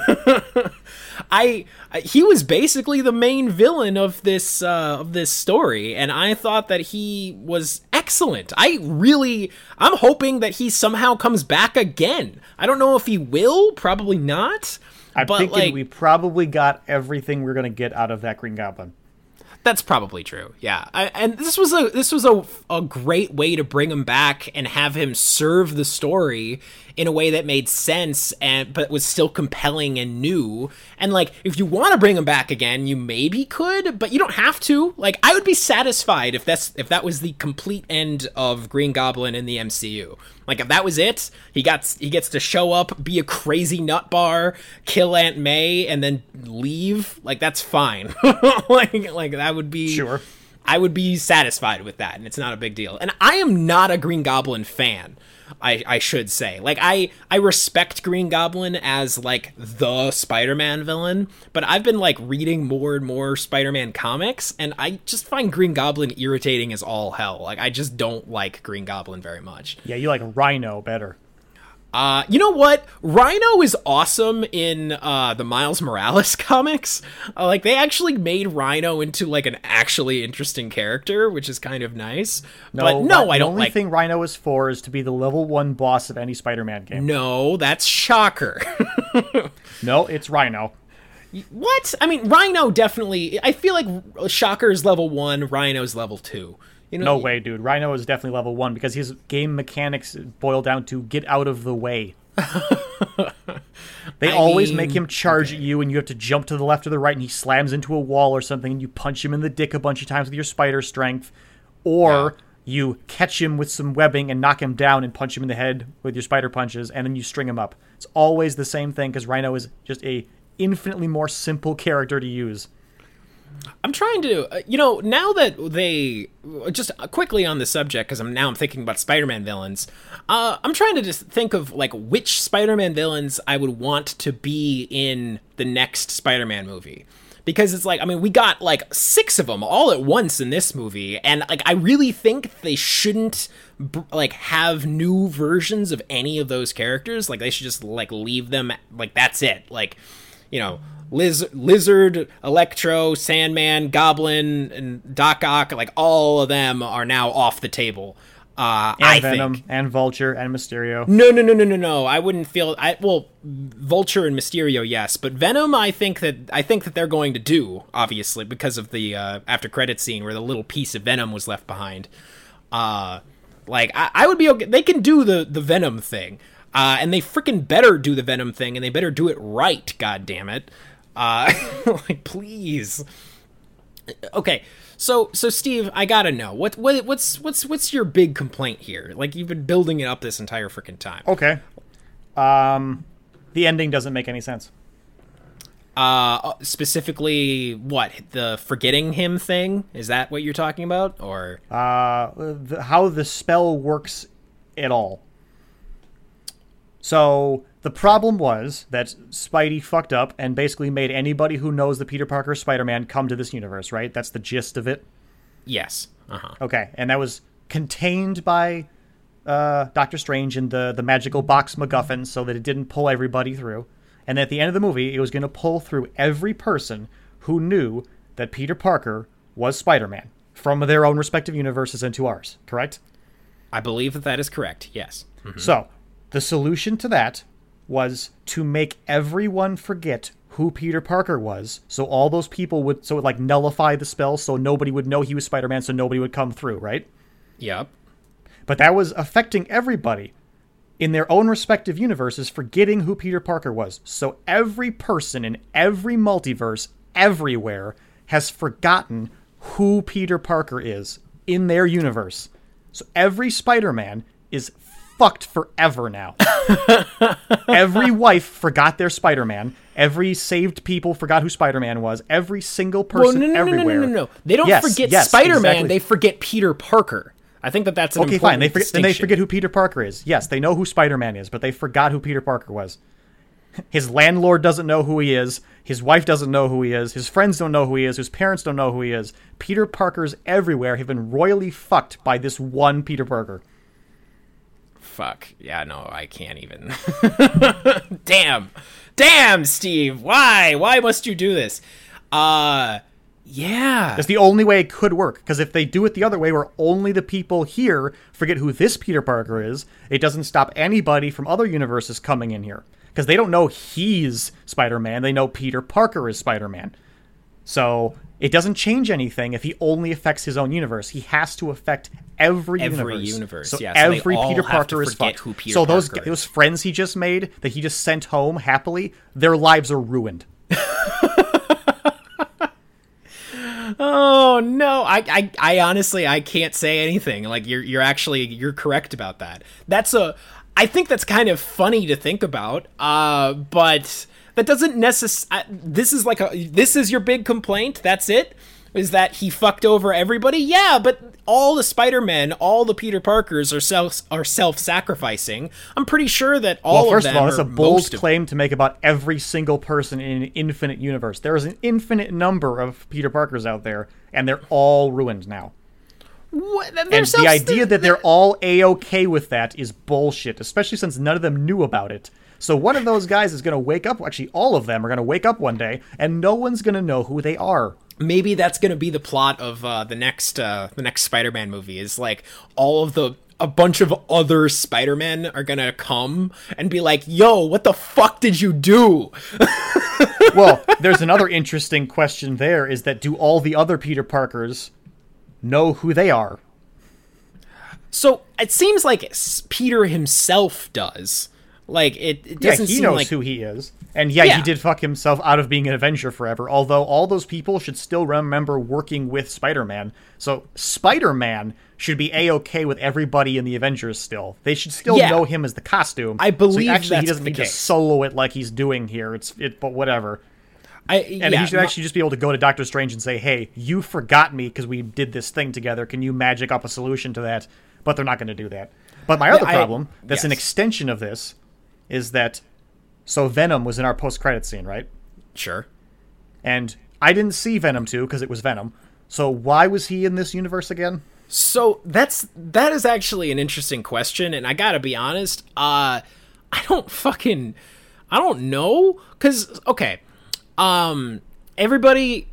Speaker 1: I, I he was basically the main villain of this uh, of this story, and I thought that he was excellent. I really, I'm hoping that he somehow comes back again. I don't know if he will, probably not.
Speaker 2: I'm
Speaker 1: but
Speaker 2: thinking
Speaker 1: like,
Speaker 2: we probably got everything we're gonna get out of that Green Goblin.
Speaker 1: That's probably true. Yeah, I, and this was a this was a a great way to bring him back and have him serve the story in a way that made sense and but was still compelling and new. And like, if you want to bring him back again, you maybe could, but you don't have to. Like, I would be satisfied if that's if that was the complete end of Green Goblin in the M C U. Like, if that was it, he got he gets to show up, be a crazy nut bar, kill Aunt May, and then leave. Like, that's fine. like, like that would be
Speaker 2: Sure.
Speaker 1: I would be satisfied with that, and it's not a big deal. And I am not a Green Goblin fan, I, I should say. Like, I, I respect Green Goblin as, like, the Spider-Man villain, but I've been, like, reading more and more Spider-Man comics, and I just find Green Goblin irritating as all hell. Like, I just don't like Green Goblin very much.
Speaker 2: Yeah, you like Rhino better.
Speaker 1: Uh, you know what? Rhino is awesome in uh, the Miles Morales comics. Uh, like, they actually made Rhino into, like, an actually interesting character, which is kind of nice.
Speaker 2: No,
Speaker 1: but no,
Speaker 2: Ri-
Speaker 1: I don't
Speaker 2: The only
Speaker 1: like...
Speaker 2: thing Rhino is for is to be the level one boss of any Spider-Man game.
Speaker 1: No, that's Shocker.
Speaker 2: No, it's Rhino.
Speaker 1: What? I mean, Rhino definitely... I feel like Shocker's level one, Rhino's level two. You know,
Speaker 2: No way, dude. Rhino is definitely level one because his game mechanics boil down to get out of the way. They
Speaker 1: I
Speaker 2: always
Speaker 1: mean,
Speaker 2: make him charge
Speaker 1: okay.
Speaker 2: at you, and you have to jump to the left or the right, and he slams into a wall or something, and you punch him in the dick a bunch of times with your spider strength, or you catch him with some webbing and knock him down and punch him in the head with your spider punches, and then you string him up. It's always the same thing because Rhino is just a infinitely more simple character to use.
Speaker 1: I'm trying to, uh, you know, now that they, just quickly on the subject, because I'm now I'm thinking about Spider-Man villains, uh, I'm trying to just think of, like, which Spider-Man villains I would want to be in the next Spider-Man movie. Because it's like, I mean, we got, like, six of them all at once in this movie, and, like, I really think they shouldn't, like, have new versions of any of those characters. Like, they should just, like, leave them, like, that's it. Like, you know... Liz- Lizard, Electro, Sandman, Goblin, and Doc Ock, like, all of them are now off the table. Uh,
Speaker 2: And
Speaker 1: I
Speaker 2: Venom,
Speaker 1: think.
Speaker 2: and Vulture, and Mysterio.
Speaker 1: No, no, no, no, no, no. I wouldn't feel. I well, Vulture and Mysterio, yes, but Venom, I think that I think that they're going to do, obviously, because of the uh, after credit scene where the little piece of Venom was left behind. Uh, like, I, I would be okay. They can do the the Venom thing, uh, and they freaking better do the Venom thing, and they better do it right. God damn it. Uh, like, please. Okay, so so Steve, I gotta know what what what's what's what's your big complaint here? Like, you've been building it up this entire freaking time.
Speaker 2: Okay. Um, the ending doesn't make any sense.
Speaker 1: Uh, specifically, what, the forgetting him thing? Is that what you're talking about, or?
Speaker 2: Uh, the, how the spell works at all. So the problem was that Spidey fucked up and basically made anybody who knows the Peter Parker Spider-Man come to this universe, right? That's the gist of it.
Speaker 1: Yes. Uh-huh.
Speaker 2: Okay, and that was contained by uh, Doctor Strange in the, the magical box MacGuffin so that it didn't pull everybody through. And at the end of the movie, it was going to pull through every person who knew that Peter Parker was Spider-Man from their own respective universes into ours, correct?
Speaker 1: I believe that that is correct, yes. Mm-hmm.
Speaker 2: So, the solution to that was to make everyone forget who Peter Parker was, so all those people would, so it like nullify the spell so nobody would know he was Spider-Man, so nobody would come through, right?
Speaker 1: Yep.
Speaker 2: But that was affecting everybody in their own respective universes forgetting who Peter Parker was. So every person in every multiverse, everywhere, has forgotten who Peter Parker is in their universe. So every Spider-Man is fucked forever now. Every wife forgot their Spider-Man. Every saved people forgot who Spider-Man was. Every single
Speaker 1: Well,
Speaker 2: person
Speaker 1: no, no, no, no,
Speaker 2: everywhere.
Speaker 1: no, no, no. They don't
Speaker 2: Yes,
Speaker 1: forget
Speaker 2: yes,
Speaker 1: Spider-Man.
Speaker 2: exactly.
Speaker 1: They forget Peter Parker. I think that that's an
Speaker 2: Okay,
Speaker 1: important
Speaker 2: fine. They forget, then
Speaker 1: distinction.
Speaker 2: they forget who Peter Parker is. Yes, they know who Spider-Man is, but they forgot who Peter Parker was. His landlord doesn't know who he is. His wife doesn't know who he is. His friends don't know who he is. His parents don't know who he is. Peter Parkers everywhere have been royally fucked by this one Peter Parker.
Speaker 1: Fuck. Yeah, no, I can't even. Damn. Damn, Steve. Why? Why must you do this? Uh, yeah.
Speaker 2: That's the only way it could work, because if they do it the other way, where only the people here forget who this Peter Parker is, it doesn't stop anybody from other universes coming in here. Because they don't know he's Spider-Man, they know Peter Parker is Spider-Man. So it doesn't change anything if he only affects his own universe. He has to affect every,
Speaker 1: Every
Speaker 2: universe.
Speaker 1: universe,
Speaker 2: so
Speaker 1: yeah, so they
Speaker 2: every
Speaker 1: all
Speaker 2: Peter
Speaker 1: have
Speaker 2: Parker
Speaker 1: to
Speaker 2: is
Speaker 1: forget
Speaker 2: fucked.
Speaker 1: who Peter
Speaker 2: so those
Speaker 1: Parker is.
Speaker 2: those friends he just made that he just sent home happily, their lives are ruined.
Speaker 1: Oh no, I, I, I honestly, I can't say anything. Like you're, you're actually, you're correct about that. That's a, I think that's kind of funny to think about. Uh, but that doesn't necessarily. This is like a, this is your big complaint. That's it. Is that he fucked over everybody? Yeah, but all the Spider-Men, all the Peter Parkers are self are self-sacrificing. I'm pretty sure that all
Speaker 2: Well, first
Speaker 1: of
Speaker 2: of,
Speaker 1: them.
Speaker 2: all, that's
Speaker 1: are
Speaker 2: a bold
Speaker 1: most of-
Speaker 2: claim to make about every single person in an infinite universe. There is an infinite number of Peter Parkers out there, and they're all ruined now.
Speaker 1: What? They're
Speaker 2: And
Speaker 1: self-
Speaker 2: the idea that they're all A-okay with that is bullshit, especially since none of them knew about it. So one of those guys is going to wake up, actually all of them are going to wake up one day, and no one's going to know who they are.
Speaker 1: Maybe that's going to be the plot of uh, the next uh, the next Spider-Man movie. Is like all of the a bunch of other Spider-Men are going to come and be like, "Yo, what the fuck did you do?"
Speaker 2: Well, there's another interesting question there, is that do all the other Peter Parkers know who they are?
Speaker 1: So it seems like s- Peter himself does. Like it, it
Speaker 2: Yeah,
Speaker 1: doesn't
Speaker 2: he
Speaker 1: seem
Speaker 2: knows
Speaker 1: like
Speaker 2: who he is. And yeah,
Speaker 1: Yeah.
Speaker 2: he did fuck himself out of being an Avenger forever, although all those people should still remember working with Spider-Man. So Spider-Man should be A-okay with everybody in the Avengers still. They should still
Speaker 1: Yeah.
Speaker 2: know him as the costume.
Speaker 1: I believe
Speaker 2: so actually he
Speaker 1: that's
Speaker 2: doesn't
Speaker 1: the
Speaker 2: need
Speaker 1: case.
Speaker 2: to solo it like he's doing here. It's it, but whatever.
Speaker 1: I,
Speaker 2: And
Speaker 1: yeah,
Speaker 2: he should
Speaker 1: my-
Speaker 2: actually just be able to go to Doctor Strange and say, "Hey, you forgot me because we did this thing together. Can you magic up a solution to that?" But they're not going to do that. But my other
Speaker 1: I-
Speaker 2: problem, that's an
Speaker 1: yes.
Speaker 2: extension of this, is that so Venom was in our post-credit scene, right?
Speaker 1: Sure.
Speaker 2: And I didn't see Venom two because it was Venom. So why was he in this universe again?
Speaker 1: So that's that is actually an interesting question, and I gotta be honest, uh, I don't fucking, I don't know, cause okay, um, everybody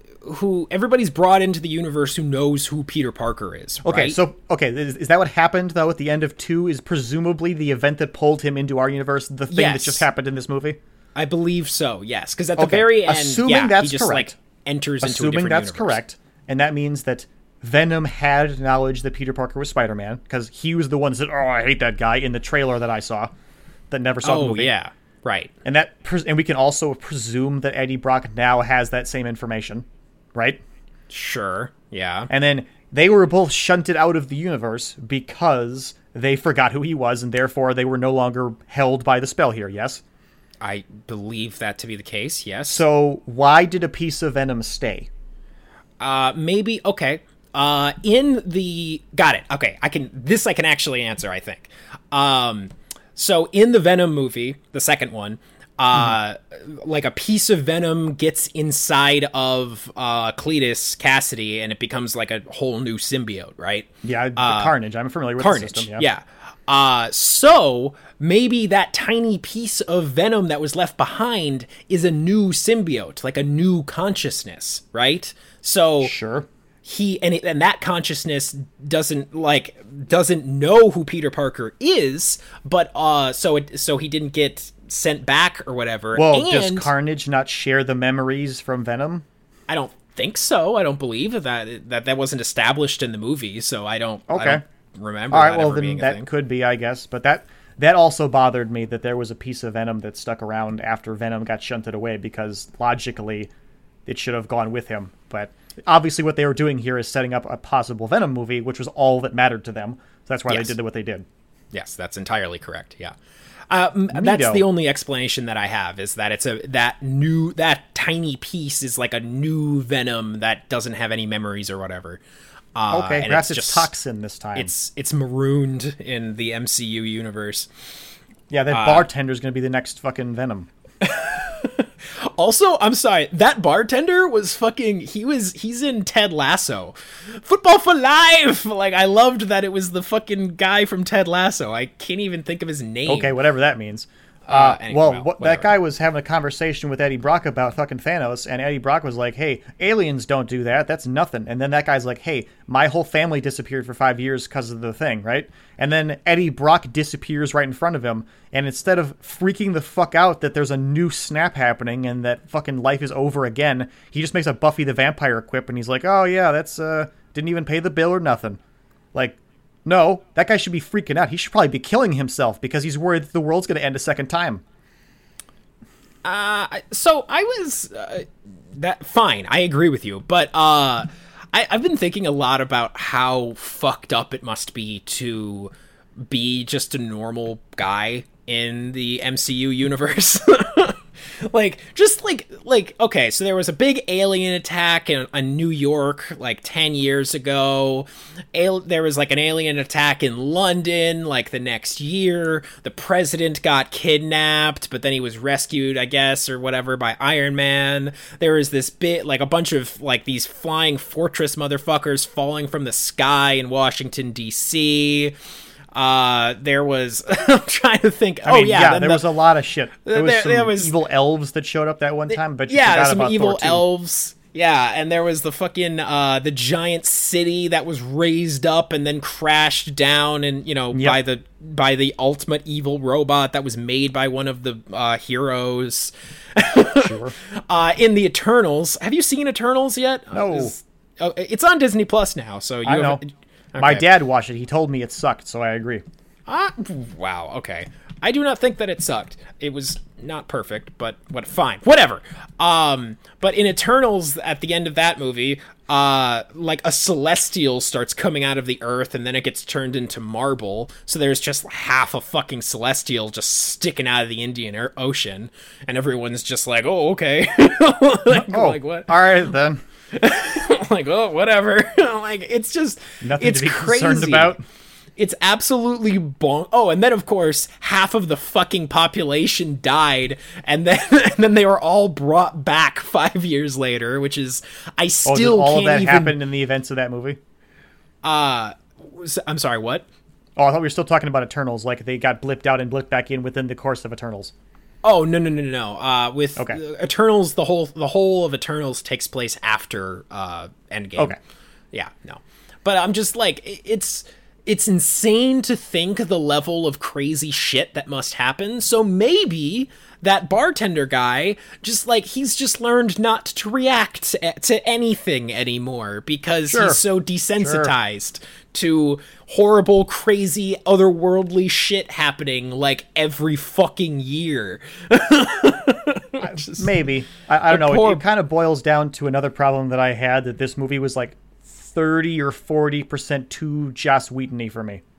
Speaker 1: who everybody's brought into the universe who knows who Peter Parker is.
Speaker 2: Okay,
Speaker 1: right?
Speaker 2: so okay, is, is that what happened though at the end of two? Is presumably the event that pulled him into our universe the thing that
Speaker 1: Yes.
Speaker 2: just happened in this movie?
Speaker 1: I believe so. Yes, because at the
Speaker 2: Okay,
Speaker 1: very end,
Speaker 2: assuming
Speaker 1: yeah,
Speaker 2: that's
Speaker 1: he just
Speaker 2: correct.
Speaker 1: like enters into a
Speaker 2: Assuming
Speaker 1: different
Speaker 2: that's
Speaker 1: universe.
Speaker 2: correct, and that means that Venom had knowledge that Peter Parker was Spider-Man because he was the one that said, "Oh, I hate that guy" in the trailer that I saw, that never saw the
Speaker 1: Oh
Speaker 2: movie.
Speaker 1: yeah, right.
Speaker 2: And that, pres- and we can also presume that Eddie Brock now has that same information, right?
Speaker 1: Sure. Yeah.
Speaker 2: And then they were both shunted out of the universe because they forgot who he was, and therefore they were no longer held by the spell here, yes?
Speaker 1: I believe that to be the case. Yes.
Speaker 2: So why did a piece of Venom stay?
Speaker 1: Uh, maybe okay. Uh, in the got it. Okay, I can. This I can actually answer. I think. Um, so in the Venom movie, the second one, uh, mm-hmm. like a piece of Venom gets inside of uh Cletus Cassidy, and it becomes like a whole new symbiote, right?
Speaker 2: Yeah,
Speaker 1: Uh,
Speaker 2: Carnage. I'm familiar with
Speaker 1: Carnage.
Speaker 2: the system.
Speaker 1: Yeah. Uh, so maybe that tiny piece of Venom that was left behind is a new symbiote, like a new consciousness, right? So
Speaker 2: Sure.
Speaker 1: he and it, and that consciousness doesn't like doesn't know who Peter Parker is, but uh, so it so he didn't get sent back or whatever.
Speaker 2: Well,
Speaker 1: and
Speaker 2: does Carnage not share the memories from Venom?
Speaker 1: I don't think so. I don't believe that that that wasn't established in the movie, so I don't. I
Speaker 2: Okay.
Speaker 1: don't remember.
Speaker 2: All right,
Speaker 1: that
Speaker 2: well
Speaker 1: ever
Speaker 2: then
Speaker 1: being a
Speaker 2: that
Speaker 1: thing.
Speaker 2: could be, I guess, but that that also bothered me that there was a piece of Venom that stuck around after Venom got shunted away because logically it should have gone with him. But obviously what they were doing here is setting up a possible Venom movie, which was all that mattered to them. So that's why
Speaker 1: Yes.
Speaker 2: they did what they did.
Speaker 1: Yes, that's entirely correct. Yeah. Uh, that's
Speaker 2: Neato.
Speaker 1: the only explanation that I have, is that it's a that new that tiny piece is like a new Venom that doesn't have any memories or whatever. Uh,
Speaker 2: Okay,
Speaker 1: and
Speaker 2: perhaps
Speaker 1: it's
Speaker 2: it's,
Speaker 1: just
Speaker 2: toxin this time.
Speaker 1: it's it's marooned in the M C U universe.
Speaker 2: yeah, that
Speaker 1: uh,
Speaker 2: bartender's going to be the next fucking Venom.
Speaker 1: Also, I'm sorry, that bartender was fucking, he was, he's in Ted Lasso. Football for life! Like, I loved that it was the fucking guy from Ted Lasso. I can't even think of his name.
Speaker 2: Okay, whatever that means. Uh,
Speaker 1: Uh, anyway,
Speaker 2: well,
Speaker 1: well,
Speaker 2: what, that
Speaker 1: whatever.
Speaker 2: guy was having a conversation with Eddie Brock about fucking Thanos, and Eddie Brock was like, hey, aliens don't do that. That's nothing. And then that guy's like, hey, my whole family disappeared for five years because of the thing, right? And then Eddie Brock disappears right in front of him, and instead of freaking the fuck out that there's a new snap happening and that fucking life is over again, he just makes a Buffy the Vampire quip, and he's like, oh yeah, that's, uh, didn't even pay the bill or nothing. Like, no, that guy should be freaking out. He should probably be killing himself because he's worried that the world's going to end a second time.
Speaker 1: Uh, so I was, uh, that, fine, I agree with you, but, uh, I, I've been thinking a lot about how fucked up it must be to be just a normal guy in the M C U universe. Like, just like, like, okay, so there was a big alien attack in, in New York, like, ten years ago. Al- there was, like, an alien attack in London, like, the next year. The president got kidnapped, but then he was rescued, I guess, or whatever, by Iron Man. There was this bit, like, a bunch of, like, these flying fortress motherfuckers falling from the sky in Washington, D C Uh, there was, I'm trying to think.
Speaker 2: I
Speaker 1: oh
Speaker 2: mean,
Speaker 1: yeah,
Speaker 2: yeah
Speaker 1: then
Speaker 2: there
Speaker 1: the,
Speaker 2: was a lot of shit. There was
Speaker 1: there-
Speaker 2: some
Speaker 1: there was-
Speaker 2: evil elves that showed up that one time, but you
Speaker 1: yeah,
Speaker 2: forgot
Speaker 1: some
Speaker 2: about
Speaker 1: evil
Speaker 2: Thor two.
Speaker 1: elves. Yeah, and there was the fucking uh the giant city that was raised up and then crashed down, and you know
Speaker 2: Yep.
Speaker 1: by the by the ultimate evil robot that was made by one of the uh, heroes.
Speaker 2: Sure.
Speaker 1: Uh, in the Eternals, have you seen Eternals yet?
Speaker 2: No.
Speaker 1: Uh, is- oh, it's on Disney Plus now, so you
Speaker 2: I know.
Speaker 1: have-
Speaker 2: My
Speaker 1: okay.
Speaker 2: dad watched it. He told me it sucked, so I agree.
Speaker 1: Ah, wow. Okay, I do not think that it sucked. It was not perfect, but what? Fine, whatever. Um, but in Eternals, at the end of that movie, uh, like a celestial starts coming out of the earth, and then it gets turned into marble. So there's just half a fucking celestial just sticking out of the Indian er- Ocean, and everyone's just like, "Oh, okay." like,
Speaker 2: Oh,
Speaker 1: like what?
Speaker 2: all right then.
Speaker 1: like, oh, whatever. Like, it's just,
Speaker 2: Nothing
Speaker 1: it's
Speaker 2: to be
Speaker 1: crazy.
Speaker 2: concerned about.
Speaker 1: It's absolutely bonk. Oh, and then of course half of the fucking population died, and then and then they were all brought back five years later, which is I
Speaker 2: Oh, did
Speaker 1: still
Speaker 2: all
Speaker 1: can't
Speaker 2: of that
Speaker 1: even.
Speaker 2: happened in the events of that movie?
Speaker 1: Uh, was- I'm sorry, what?
Speaker 2: Oh, I thought we were still talking about Eternals, like they got blipped out and blipped back in within the course of Eternals.
Speaker 1: Oh no no no no no. Uh, with
Speaker 2: Okay.
Speaker 1: Eternals, the whole the whole of Eternals takes place after uh Endgame.
Speaker 2: Okay.
Speaker 1: Yeah, no, but I'm just like it- it's. It's insane to think the level of crazy shit that must happen. So maybe that bartender guy just like he's just learned not to react to, to anything anymore because
Speaker 2: Sure.
Speaker 1: he's so desensitized to horrible, crazy, otherworldly shit happening like every fucking year. Just-
Speaker 2: Maybe. I, I don't
Speaker 1: The
Speaker 2: know.
Speaker 1: poor-
Speaker 2: It, it kind of boils down to another problem that I had, that this movie was like thirty or forty percent too Joss Whedon-y for me.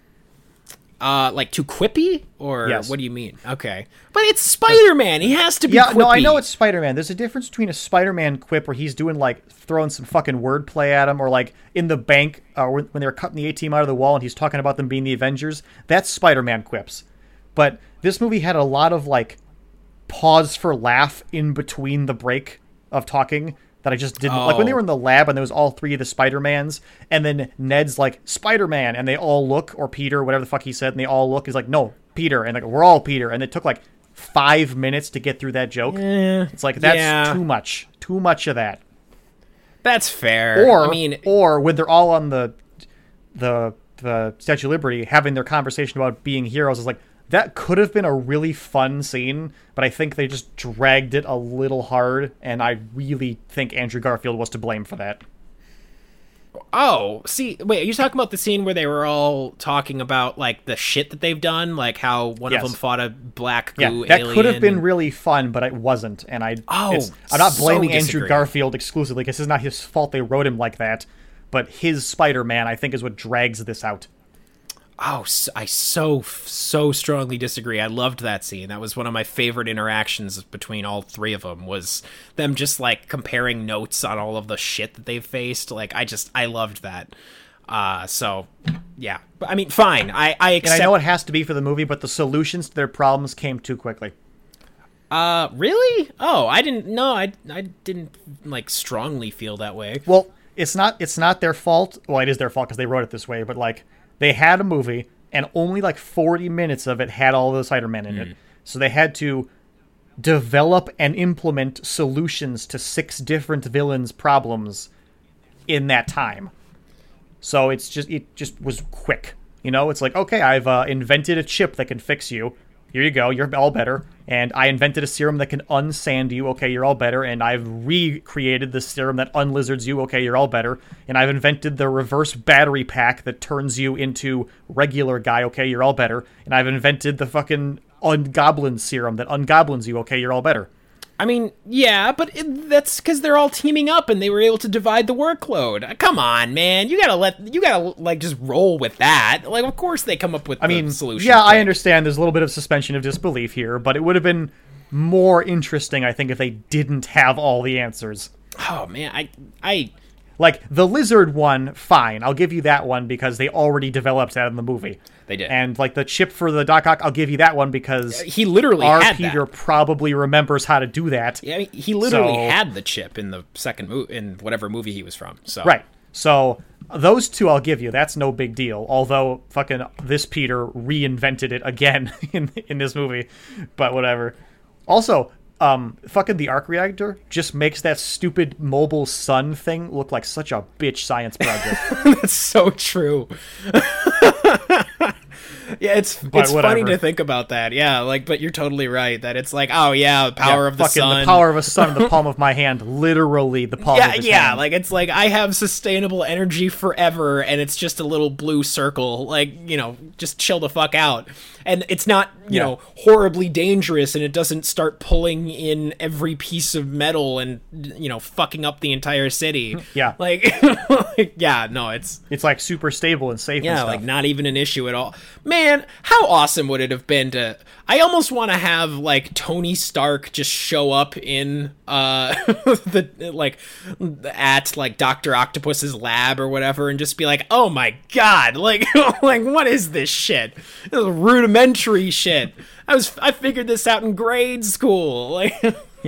Speaker 1: Uh, like too quippy, or
Speaker 2: Yes.
Speaker 1: what do you mean? Okay, but it's Spider-Man. He has to be.
Speaker 2: Yeah, no, I
Speaker 1: quippy.
Speaker 2: know it's Spider-Man. There's a difference between a Spider-Man quip where he's doing like throwing some fucking wordplay at him, or like in the bank uh, when when they were cutting the A-Team out of the wall and he's talking about them being the Avengers. That's Spider-Man quips. But this movie had a lot of like pause for laugh in between the break of talking that I just didn't like when they
Speaker 1: Oh.
Speaker 2: were in the lab and there was all three of the Spider-Mans, and then Ned's like Spider-Man, and they all look, or Peter, whatever the fuck he said, and they all look. He's like, no, Peter, and like we're all Peter, and it took like five minutes to get through that joke.
Speaker 1: Eh,
Speaker 2: It's like that's
Speaker 1: yeah.
Speaker 2: too much, too much of that.
Speaker 1: That's fair.
Speaker 2: Or
Speaker 1: I mean,
Speaker 2: or when they're all on the the the Statue of Liberty having their conversation about being heroes, is like that could have been a really fun scene, but I think they just dragged it a little hard, and I really think Andrew Garfield was to blame for that.
Speaker 1: oh, see, wait, are you talking about the scene where they were all talking about like the shit that they've done, like how one
Speaker 2: Yes.
Speaker 1: of them fought a black
Speaker 2: Yeah,
Speaker 1: goo
Speaker 2: that
Speaker 1: alien?
Speaker 2: could have been
Speaker 1: and-
Speaker 2: really fun, but it wasn't. And I,
Speaker 1: Oh,
Speaker 2: it's, I'm not
Speaker 1: so
Speaker 2: blaming Andrew
Speaker 1: disagree.
Speaker 2: Garfield exclusively because it's not his fault they wrote him like that. But his Spider-Man, I think, is what drags this out.
Speaker 1: Oh, so, I so so strongly disagree. I loved that scene. That was one of my favorite interactions between all three of them. Was them just like comparing notes on all of the shit that they've faced. Like I just I loved that. Uh, so yeah, but I mean, fine. I I accept.
Speaker 2: And I know it has to be for the movie, but the solutions to their problems came too quickly.
Speaker 1: Uh, really? Oh, I didn't. No, I I didn't like strongly feel that way.
Speaker 2: Well, it's not it's not their fault. Well, it is their fault because they wrote it this way. But like. They had a movie, and only like forty minutes of it had all those Spider-Men in mm. it. So they had to develop and implement solutions to six different villains' problems in that time. So it's just it just was quick. You know, it's like, okay, I've uh, invented a chip that can fix you. Here you go, you're all better. And I invented a serum that can unsand you. Okay, you're all better. And I've recreated the serum that unlizards you. Okay, you're all better. And I've invented the reverse battery pack that turns you into regular guy. Okay, you're all better. And I've invented the fucking ungoblin serum that ungoblins you. Okay, you're all better.
Speaker 1: I mean, yeah, but it, that's because they're all teaming up and they were able to divide the workload. Come on, man, you gotta let you gotta like just roll with that. Like, of course they come up with.
Speaker 2: I
Speaker 1: the
Speaker 2: mean,
Speaker 1: solution.
Speaker 2: Yeah, I understand. There's a little bit of suspension of disbelief here, but it would have been more interesting, I think, if they didn't have all the answers.
Speaker 1: Oh man, I I.
Speaker 2: Like, the lizard one, fine. I'll give you that one because they already developed that in the movie.
Speaker 1: They did.
Speaker 2: And, like, the chip for the Doc Ock, I'll give you that one because...
Speaker 1: He literally
Speaker 2: our
Speaker 1: had
Speaker 2: Peter
Speaker 1: that.
Speaker 2: probably remembers how to do that.
Speaker 1: Yeah, I mean, he literally
Speaker 2: so,
Speaker 1: had the chip in the second movie, in whatever movie he was from. So
Speaker 2: Right. So, those two I'll give you. That's no big deal. Although, fucking, this Peter reinvented it again in, in this movie. But whatever. Also... Um, fucking the arc reactor just makes that stupid mobile sun thing look like such a bitch science project.
Speaker 1: That's so true. Yeah, it's
Speaker 2: but
Speaker 1: it's
Speaker 2: whatever.
Speaker 1: funny to think about that. Yeah, like, but you're totally right that it's like, oh yeah, the power
Speaker 2: yeah,
Speaker 1: of the
Speaker 2: fucking
Speaker 1: sun.
Speaker 2: the power of a sun in the palm of my hand, literally the palm
Speaker 1: yeah,
Speaker 2: of his
Speaker 1: yeah,
Speaker 2: hand.
Speaker 1: like it's like I have sustainable energy forever, and it's just a little blue circle. Like, you know, just chill the fuck out. And it's not, you
Speaker 2: Yeah.
Speaker 1: know, horribly dangerous, and it doesn't start pulling in every piece of metal and, you know, fucking up the entire city.
Speaker 2: Yeah.
Speaker 1: Like, like yeah, no, it's
Speaker 2: It's like super stable and safe.
Speaker 1: yeah,
Speaker 2: and stuff.
Speaker 1: like not even an issue at all. Man, how awesome would it have been to... I almost want to have, like, Tony Stark just show up in, uh, the, like, at, like, Doctor Octopus's lab or whatever and just be like, oh my god, like, like, what is this shit? This is rudimentary shit. I was, I figured this out in grade school. Like,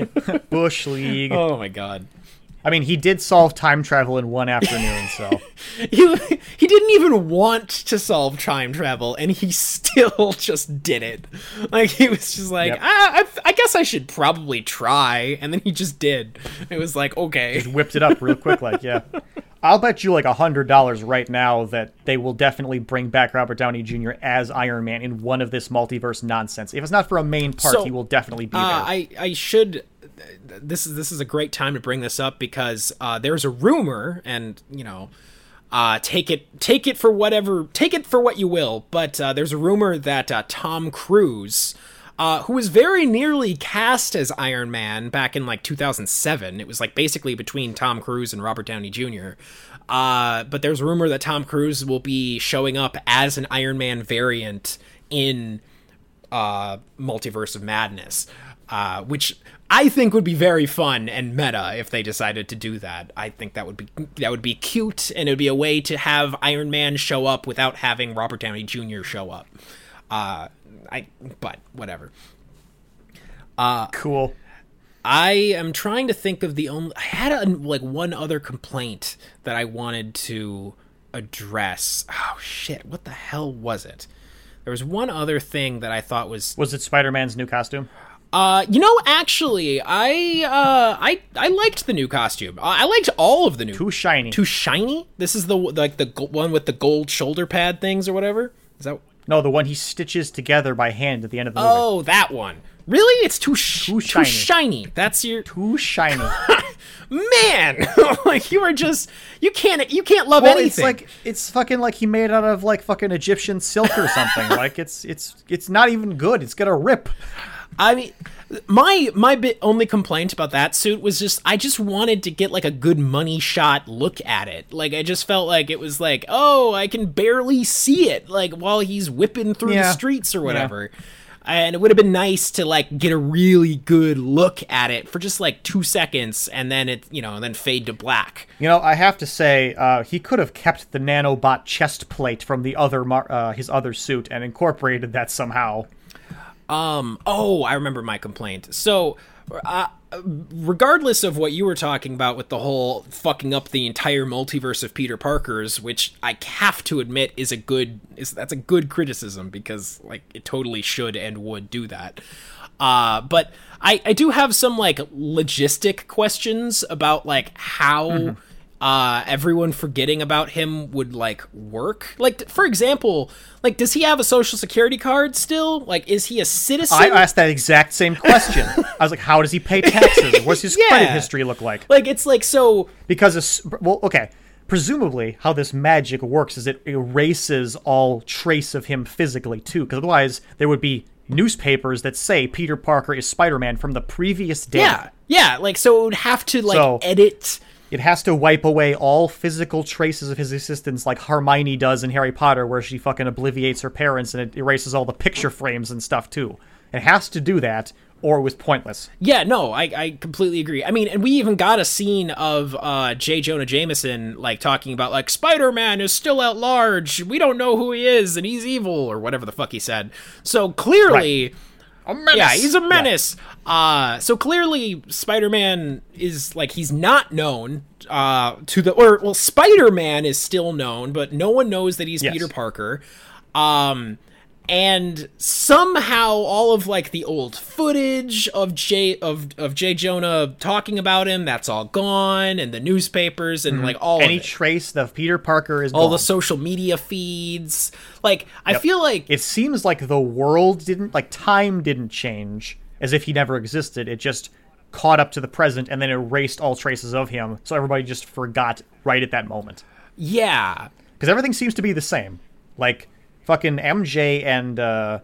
Speaker 2: Bush League.
Speaker 1: oh my god.
Speaker 2: I mean, he did solve time travel in one afternoon, so...
Speaker 1: he, he didn't even want to solve time travel, and he still just did it. Like, he was just like,
Speaker 2: Yep.
Speaker 1: I, I, I guess I should probably try, and then he just did. It was like, okay.
Speaker 2: Just whipped it up real quick, like, yeah. I'll bet you like a hundred dollars right now that they will definitely bring back Robert Downey Junior as Iron Man in one of this multiverse nonsense. If it's not for a main part,
Speaker 1: So,
Speaker 2: he will definitely be
Speaker 1: Uh,
Speaker 2: there.
Speaker 1: I, I should... This is this is a great time to bring this up because uh, there's a rumor, and you know, uh, take it take it for whatever, take it for what you will. But uh, there's a rumor that uh, Tom Cruise, uh, who was very nearly cast as Iron Man back in like two thousand seven, it was like basically between Tom Cruise and Robert Downey Junior Uh, but there's a rumor that Tom Cruise will be showing up as an Iron Man variant in uh, Multiverse of Madness, uh, which I think would be very fun and meta if they decided to do that. I think that would be that would be cute, and it would be a way to have Iron Man show up without having Robert Downey Junior show up. Uh, I but whatever. Uh,
Speaker 2: cool.
Speaker 1: I am trying to think of the only. I had a, like one other complaint that I wanted to address. Oh shit! What the hell was it? There was one other thing that I thought was.
Speaker 2: Was it Spider-Man's new costume?
Speaker 1: Uh, you know, actually, I uh, I I liked the new costume. I liked all of the new.
Speaker 2: Too shiny.
Speaker 1: Too shiny. This is the like the go- one with the gold shoulder pad things or whatever. Is that?
Speaker 2: No, the one he stitches together by hand at the end of the movie.
Speaker 1: Oh, that one. Really? It's too sh-
Speaker 2: Too
Speaker 1: too
Speaker 2: shiny.
Speaker 1: shiny. That's your
Speaker 2: Too shiny.
Speaker 1: man. Like you are just you can't you can't love
Speaker 2: Well,
Speaker 1: anything.
Speaker 2: it's like it's fucking like he made out of like fucking Egyptian silk or something. Like it's it's it's not even good. It's gonna rip.
Speaker 1: I mean, my my bit only complaint about that suit was just I just wanted to get like a good money shot look at it. Like I just felt like it was like, oh, I can barely see it, like while he's whipping through
Speaker 2: Yeah.
Speaker 1: the streets or whatever. Yeah. And it would have been nice to like get a really good look at it for just like two seconds, and then it, you know, and then fade to black.
Speaker 2: You know, I have to say, uh, he could have kept the nanobot chest plate from the other mar- uh, his other suit and incorporated that somehow.
Speaker 1: Um. Oh, I remember my complaint. So, uh, regardless of what you were talking about with the whole fucking up the entire multiverse of Peter Parkers, which I have to admit is a good is that's a good criticism because like it totally should and would do that. Uh, but I I do have some like logistic questions about like how. Mm-hmm. Uh, everyone forgetting about him would like work. Like, for example, like, does he have a social security card still? Like, is he a citizen?
Speaker 2: I asked that exact same question. I was like, how does he pay taxes? What's his yeah. credit history look like?
Speaker 1: Like, it's like, so...
Speaker 2: Because, it's, well, okay, presumably how this magic works is it erases all trace of him physically, too, because otherwise there would be newspapers that say Peter Parker is Spider-Man from the previous day.
Speaker 1: Yeah, yeah, like, so it would have to, like, so, edit...
Speaker 2: It has to wipe away all physical traces of his existence like Hermione does in Harry Potter, where she fucking obliviates her parents and it erases all the picture frames and stuff, too. It has to do that, or it was pointless.
Speaker 1: Yeah, no, I, I completely agree. I mean, and we even got a scene of uh, J. Jonah Jameson, like, talking about, like, Spider-Man is still at large, we don't know who he is, and he's evil, or whatever the fuck he said. So, clearly...
Speaker 2: Right. A menace.
Speaker 1: Yeah, he's a menace. Yeah. Uh, so clearly, Spider-Man is like he's not known uh, to the or well, Spider-Man is still known, but no one knows that he's yes. Peter Parker. Um, and somehow all of like the old footage of J of of J. Jonah talking about him, that's all gone, and the newspapers and mm-hmm. like all
Speaker 2: any
Speaker 1: of it.
Speaker 2: trace of Peter Parker is
Speaker 1: all
Speaker 2: gone.
Speaker 1: The social media feeds. Like I
Speaker 2: yep.
Speaker 1: feel like
Speaker 2: it seems like the world didn't like time didn't change as if he never existed. It just caught up to the present and then erased all traces of him, so everybody just forgot right at that moment.
Speaker 1: Yeah,
Speaker 2: because everything seems to be the same. Like. Fucking M J and uh,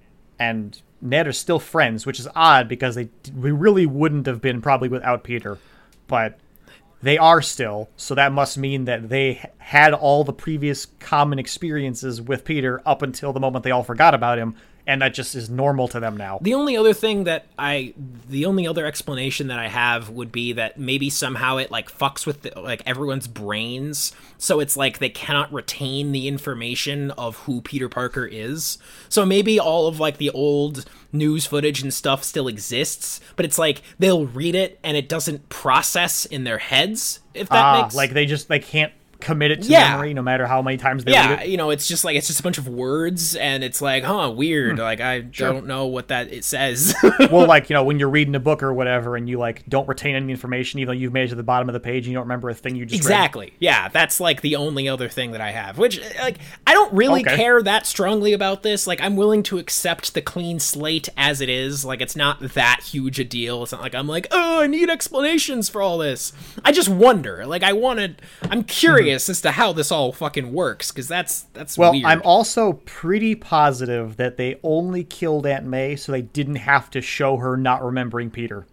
Speaker 2: and Ned are still friends, which is odd because they we really wouldn't have been probably without Peter, but they are still. So that must mean that they had all the previous common experiences with Peter up until the moment they all forgot about him, and that just is normal to them now.
Speaker 1: The only other thing that I, the only other explanation that I have would be that maybe somehow it like fucks with the, like everyone's brains, so it's like they cannot retain the information of who Peter Parker is. So maybe all of like the old news footage and stuff still exists, but it's like they'll read it and it doesn't process in their heads. If that
Speaker 2: ah,
Speaker 1: makes
Speaker 2: like they just they can't. Commit it to
Speaker 1: yeah.
Speaker 2: memory no matter how many times they
Speaker 1: yeah,
Speaker 2: read it.
Speaker 1: You know, it's just like it's just a bunch of words and it's like, huh, weird. Hmm. Like I sure. don't know what that it says.
Speaker 2: Well, like, you know, when you're reading a book or whatever and you like don't retain any information even though you've made it to the bottom of the page and you don't remember a thing you just
Speaker 1: exactly.
Speaker 2: read.
Speaker 1: Yeah, that's like the only other thing that I have. Which like I don't really okay. care that strongly about this. Like I'm willing to accept the clean slate as it is. Like it's not that huge a deal. It's not like I'm like, oh, I need explanations for all this. I just wonder. Like I wanted I'm curious as to how this all fucking works, because that's that's
Speaker 2: well
Speaker 1: weird.
Speaker 2: I'm also pretty positive that they only killed Aunt May so they didn't have to show her not remembering Peter.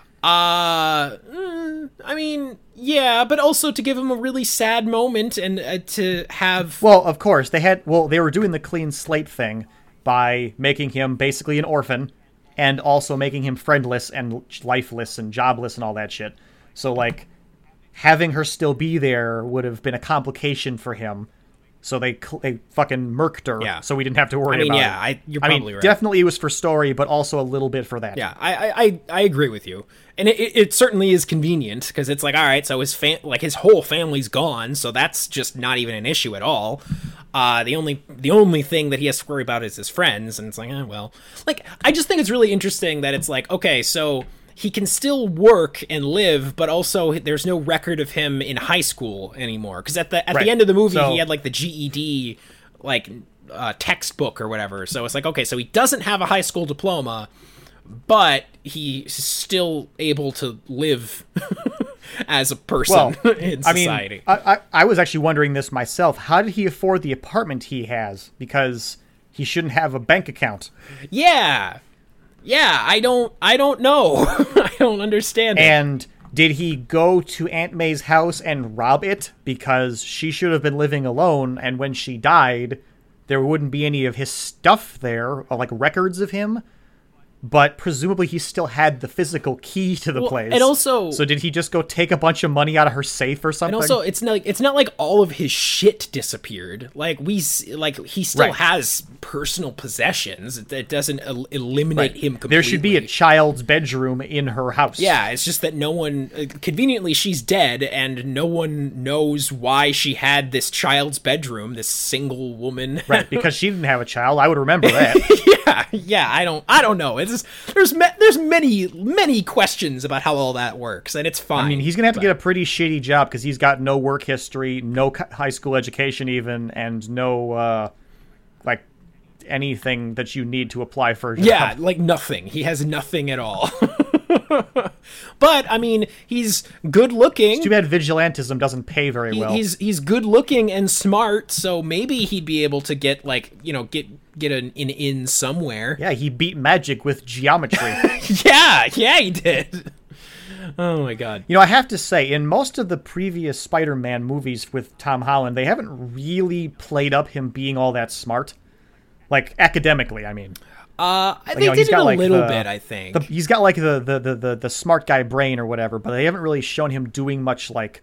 Speaker 1: Uh mm, I mean, yeah, but also to give him a really sad moment and uh, to have
Speaker 2: well of course they had well they were doing the clean slate thing by making him basically an orphan and also making him friendless and lifeless and jobless and all that shit. So like having her still be there would have been a complication for him, so they they fucking murked her.
Speaker 1: Yeah.
Speaker 2: So we didn't have to worry
Speaker 1: I mean,
Speaker 2: about
Speaker 1: yeah,
Speaker 2: it.
Speaker 1: I, you're
Speaker 2: I
Speaker 1: probably
Speaker 2: mean,
Speaker 1: right.
Speaker 2: Definitely it was for story, but also a little bit for that.
Speaker 1: Yeah, I I, I agree with you, and it, it certainly is convenient because it's like, all right, so his fam- like his whole family's gone, so that's just not even an issue at all. Uh, the only the only thing that he has to worry about is his friends, and it's like, eh, well, like I just think it's really interesting that it's like, okay, so. He can still work and live, but also there's no record of him in high school anymore. Because at the at
Speaker 2: right.
Speaker 1: the end of the movie,
Speaker 2: so,
Speaker 1: he had like the G E D like uh, textbook or whatever. So it's like, okay, so he doesn't have a high school diploma, but he's still able to live as a person
Speaker 2: well,
Speaker 1: in society.
Speaker 2: I mean, I, I, I was actually wondering this myself. How did he afford the apartment he has? Because he shouldn't have a bank account.
Speaker 1: Yeah. Yeah, I don't I don't know. I don't understand it.
Speaker 2: And did he go to Aunt May's house and rob it because she should have been living alone, and when she died, there wouldn't be any of his stuff there, or like records of him? But presumably he still had the physical key to the
Speaker 1: Well,
Speaker 2: place.
Speaker 1: and also-
Speaker 2: so did he just go take a bunch of money out of her safe or something?
Speaker 1: And also, it's not like it's not like all of his shit disappeared. Like we, s- like he still
Speaker 2: Right.
Speaker 1: has personal possessions. That doesn't el- eliminate him completely.
Speaker 2: There should be a child's bedroom in her house.
Speaker 1: Yeah, it's just that no one. uh, Conveniently, she's dead, and no one knows why she had this child's bedroom. This single woman.
Speaker 2: Right, because she didn't have a child. I would remember that.
Speaker 1: yeah, yeah. I don't. I don't know. It's just, there's ma- there's many many questions about how all that works, and it's fine.
Speaker 2: I mean, he's going to have to get a pretty shitty job because he's got no work history, no co- high school education even, and no, uh, like, anything that you need to apply for a job.
Speaker 1: Yeah, like nothing. He has nothing at all. But I mean, he's good looking.
Speaker 2: Too bad vigilantism doesn't pay very
Speaker 1: He-
Speaker 2: well.
Speaker 1: He's he's good looking and smart, so maybe he'd be able to get like you know get get an, an in somewhere.
Speaker 2: Yeah, he beat magic with geometry.
Speaker 1: yeah, yeah, he did. Oh my god.
Speaker 2: You know, I have to say, in most of the previous Spider-Man movies with Tom Holland, they haven't really played up him being all that smart. Like, academically, I mean.
Speaker 1: Uh,
Speaker 2: Like,
Speaker 1: they
Speaker 2: you know,
Speaker 1: did
Speaker 2: he's
Speaker 1: it
Speaker 2: got,
Speaker 1: a
Speaker 2: like,
Speaker 1: little
Speaker 2: the-
Speaker 1: bit, I think.
Speaker 2: The, he's got, like, the, the, the, the, the smart guy brain or whatever, but they haven't really shown him doing much, like,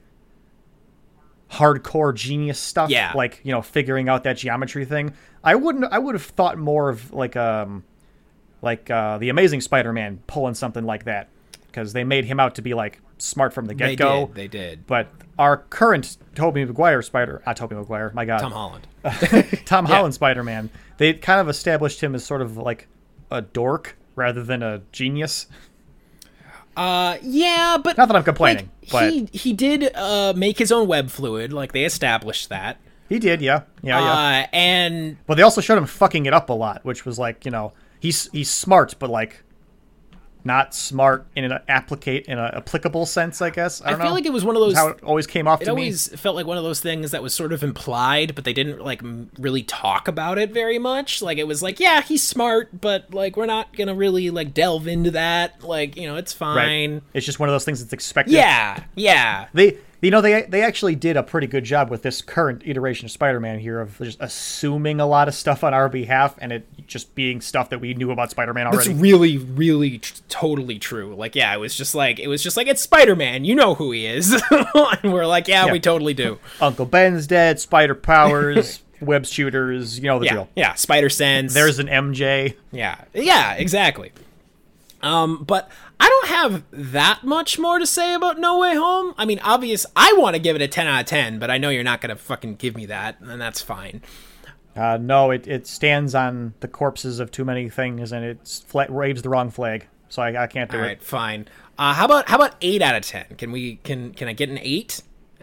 Speaker 2: hardcore genius stuff.
Speaker 1: Yeah.
Speaker 2: Like, you know, figuring out that geometry thing. I wouldn't, I would have thought more of, like, um, like, uh, the Amazing Spider-Man pulling something like that. Because they made him out to be, like, smart from the
Speaker 1: they
Speaker 2: get-go.
Speaker 1: did. They did.
Speaker 2: But our current Tobey Maguire Spider, not Tobey Maguire, my God,
Speaker 1: Tom Holland.
Speaker 2: Tom
Speaker 1: Yeah.
Speaker 2: Holland Spider-Man, they kind of established him as sort of like a dork rather than a genius.
Speaker 1: Uh, yeah, but
Speaker 2: Not that I'm complaining,
Speaker 1: like,
Speaker 2: but
Speaker 1: he he did uh make his own web fluid. Like they established that.
Speaker 2: he did, yeah, yeah, yeah.
Speaker 1: Uh, and
Speaker 2: But they also showed him fucking it up a lot, which was like, you know, he's he's smart, but like not smart in an applicate in an applicable sense, I guess. I
Speaker 1: I
Speaker 2: don't
Speaker 1: feel
Speaker 2: know.
Speaker 1: like it was one of those.
Speaker 2: That's how it always came off
Speaker 1: It
Speaker 2: to
Speaker 1: always felt like one of those things that was sort of implied, but they didn't like m- really talk about it very much. Like it was like, yeah, he's smart, but like we're not gonna really like delve into that. Like you know, it's
Speaker 2: me.
Speaker 1: fine.
Speaker 2: Right. It's just one of those things that's expected.
Speaker 1: Yeah, yeah.
Speaker 2: They, you know, they they actually did a pretty good job with this current iteration of Spider-Man here of just assuming a lot of stuff on our behalf, and it just being stuff that we knew about Spider-Man
Speaker 1: That's
Speaker 2: already.
Speaker 1: really, really, tr- totally true. Like, yeah, it was just like it was just like it's Spider-Man. You know who he is, and we're like, yeah,
Speaker 2: Yeah.
Speaker 1: we totally do.
Speaker 2: Uncle Ben's dead, spider powers, web shooters, you know the
Speaker 1: Yeah,
Speaker 2: drill.
Speaker 1: yeah. Spider Sense.
Speaker 2: There's an M J.
Speaker 1: Yeah, yeah, exactly. Um, but I don't have that much more to say about No Way Home. I mean, obvious, I want to give it a ten out of ten, but I know you're not gonna fucking give me that, and that's fine.
Speaker 2: Uh, no, it, it stands on the corpses of too many things, and it fla- waves the wrong flag. So I, I can't do
Speaker 1: All
Speaker 2: it.
Speaker 1: right, fine. Uh, how about how about eight out of ten? Can we can can I get an eight?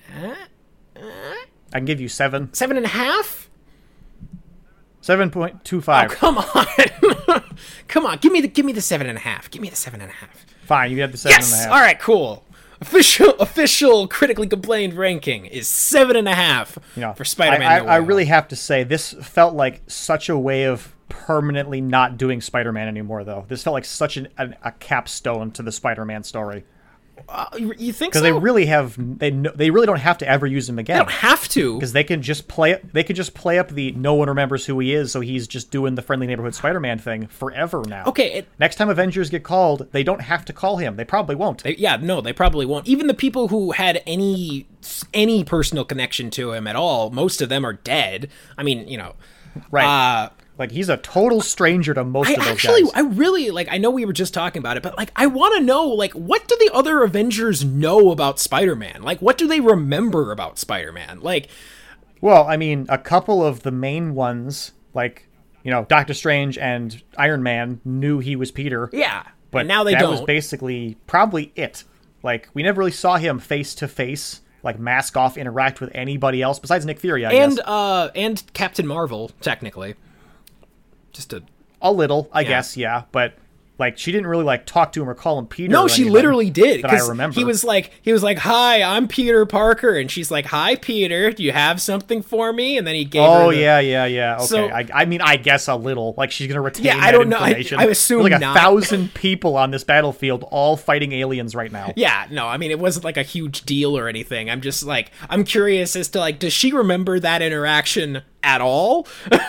Speaker 2: I can give you seven.
Speaker 1: Seven and a half?
Speaker 2: seven point two
Speaker 1: Oh,
Speaker 2: five.
Speaker 1: come on, come on, give me the give me the seven and a half. Give me the seven and a half.
Speaker 2: Fine, you have the seven
Speaker 1: Yes.
Speaker 2: and a half.
Speaker 1: All right. Cool. Official official critically complained ranking is seven and a half
Speaker 2: You know,
Speaker 1: for Spider-Man.
Speaker 2: I, I,
Speaker 1: No Way
Speaker 2: I
Speaker 1: Home.
Speaker 2: really have to say, this felt like such a way of permanently not doing Spider-Man anymore, though. This felt like such an, an, a capstone to the Spider-Man story.
Speaker 1: Uh, you you think
Speaker 2: Because
Speaker 1: so?
Speaker 2: they really have, they kn- they really don't have to ever use him
Speaker 1: They
Speaker 2: again.
Speaker 1: don't have to.
Speaker 2: Because they can just play they could just play up the no one remembers who he is, so he's just doing the friendly neighborhood Spider-Man thing forever now.
Speaker 1: Okay. It,
Speaker 2: Next time Avengers get called, they don't have to call him. They probably won't.
Speaker 1: they, yeah. No, they probably won't. Even the people who had any any personal connection to him at all, most of them are dead. I mean, you know.
Speaker 2: Right.
Speaker 1: Uh,
Speaker 2: Like, he's a total stranger to most
Speaker 1: I
Speaker 2: of those
Speaker 1: actually,
Speaker 2: guys.
Speaker 1: I really like. I know we were just talking about it, but like, I want to know, like, what do the other Avengers know about Spider-Man? Like, what do they remember about Spider-Man? Like,
Speaker 2: Well, I mean, a couple of the main ones, like, you know, Doctor Strange and Iron Man knew he was Peter.
Speaker 1: yeah,
Speaker 2: But
Speaker 1: and now they
Speaker 2: that
Speaker 1: don't.
Speaker 2: was basically probably it. Like, we never really saw him face to face, like, mask off, interact with anybody else besides Nick Fury, I
Speaker 1: and
Speaker 2: guess.
Speaker 1: uh, and Captain Marvel, technically, just a
Speaker 2: A little, I
Speaker 1: Yeah.
Speaker 2: guess, yeah. But like she didn't really like talk to him or call him Peter.
Speaker 1: No,
Speaker 2: or
Speaker 1: she
Speaker 2: anything
Speaker 1: literally did.
Speaker 2: That I
Speaker 1: 'cause
Speaker 2: remember.
Speaker 1: He was like, he was like, "Hi, I'm Peter Parker," and she's like, "Hi, Peter. Do you have something for me?" And then he gave her.
Speaker 2: Oh
Speaker 1: the-
Speaker 2: yeah, yeah, yeah. Okay,
Speaker 1: So-
Speaker 2: I, I mean, I guess a little. Like she's gonna retain
Speaker 1: Yeah, I
Speaker 2: that
Speaker 1: don't know. I-
Speaker 2: information.
Speaker 1: I assume
Speaker 2: like a
Speaker 1: not.
Speaker 2: thousand people on this battlefield, all fighting aliens right now.
Speaker 1: Yeah, no, I mean, it wasn't like a huge deal or anything. I'm just like, I'm curious as to like, does she remember that interaction at all,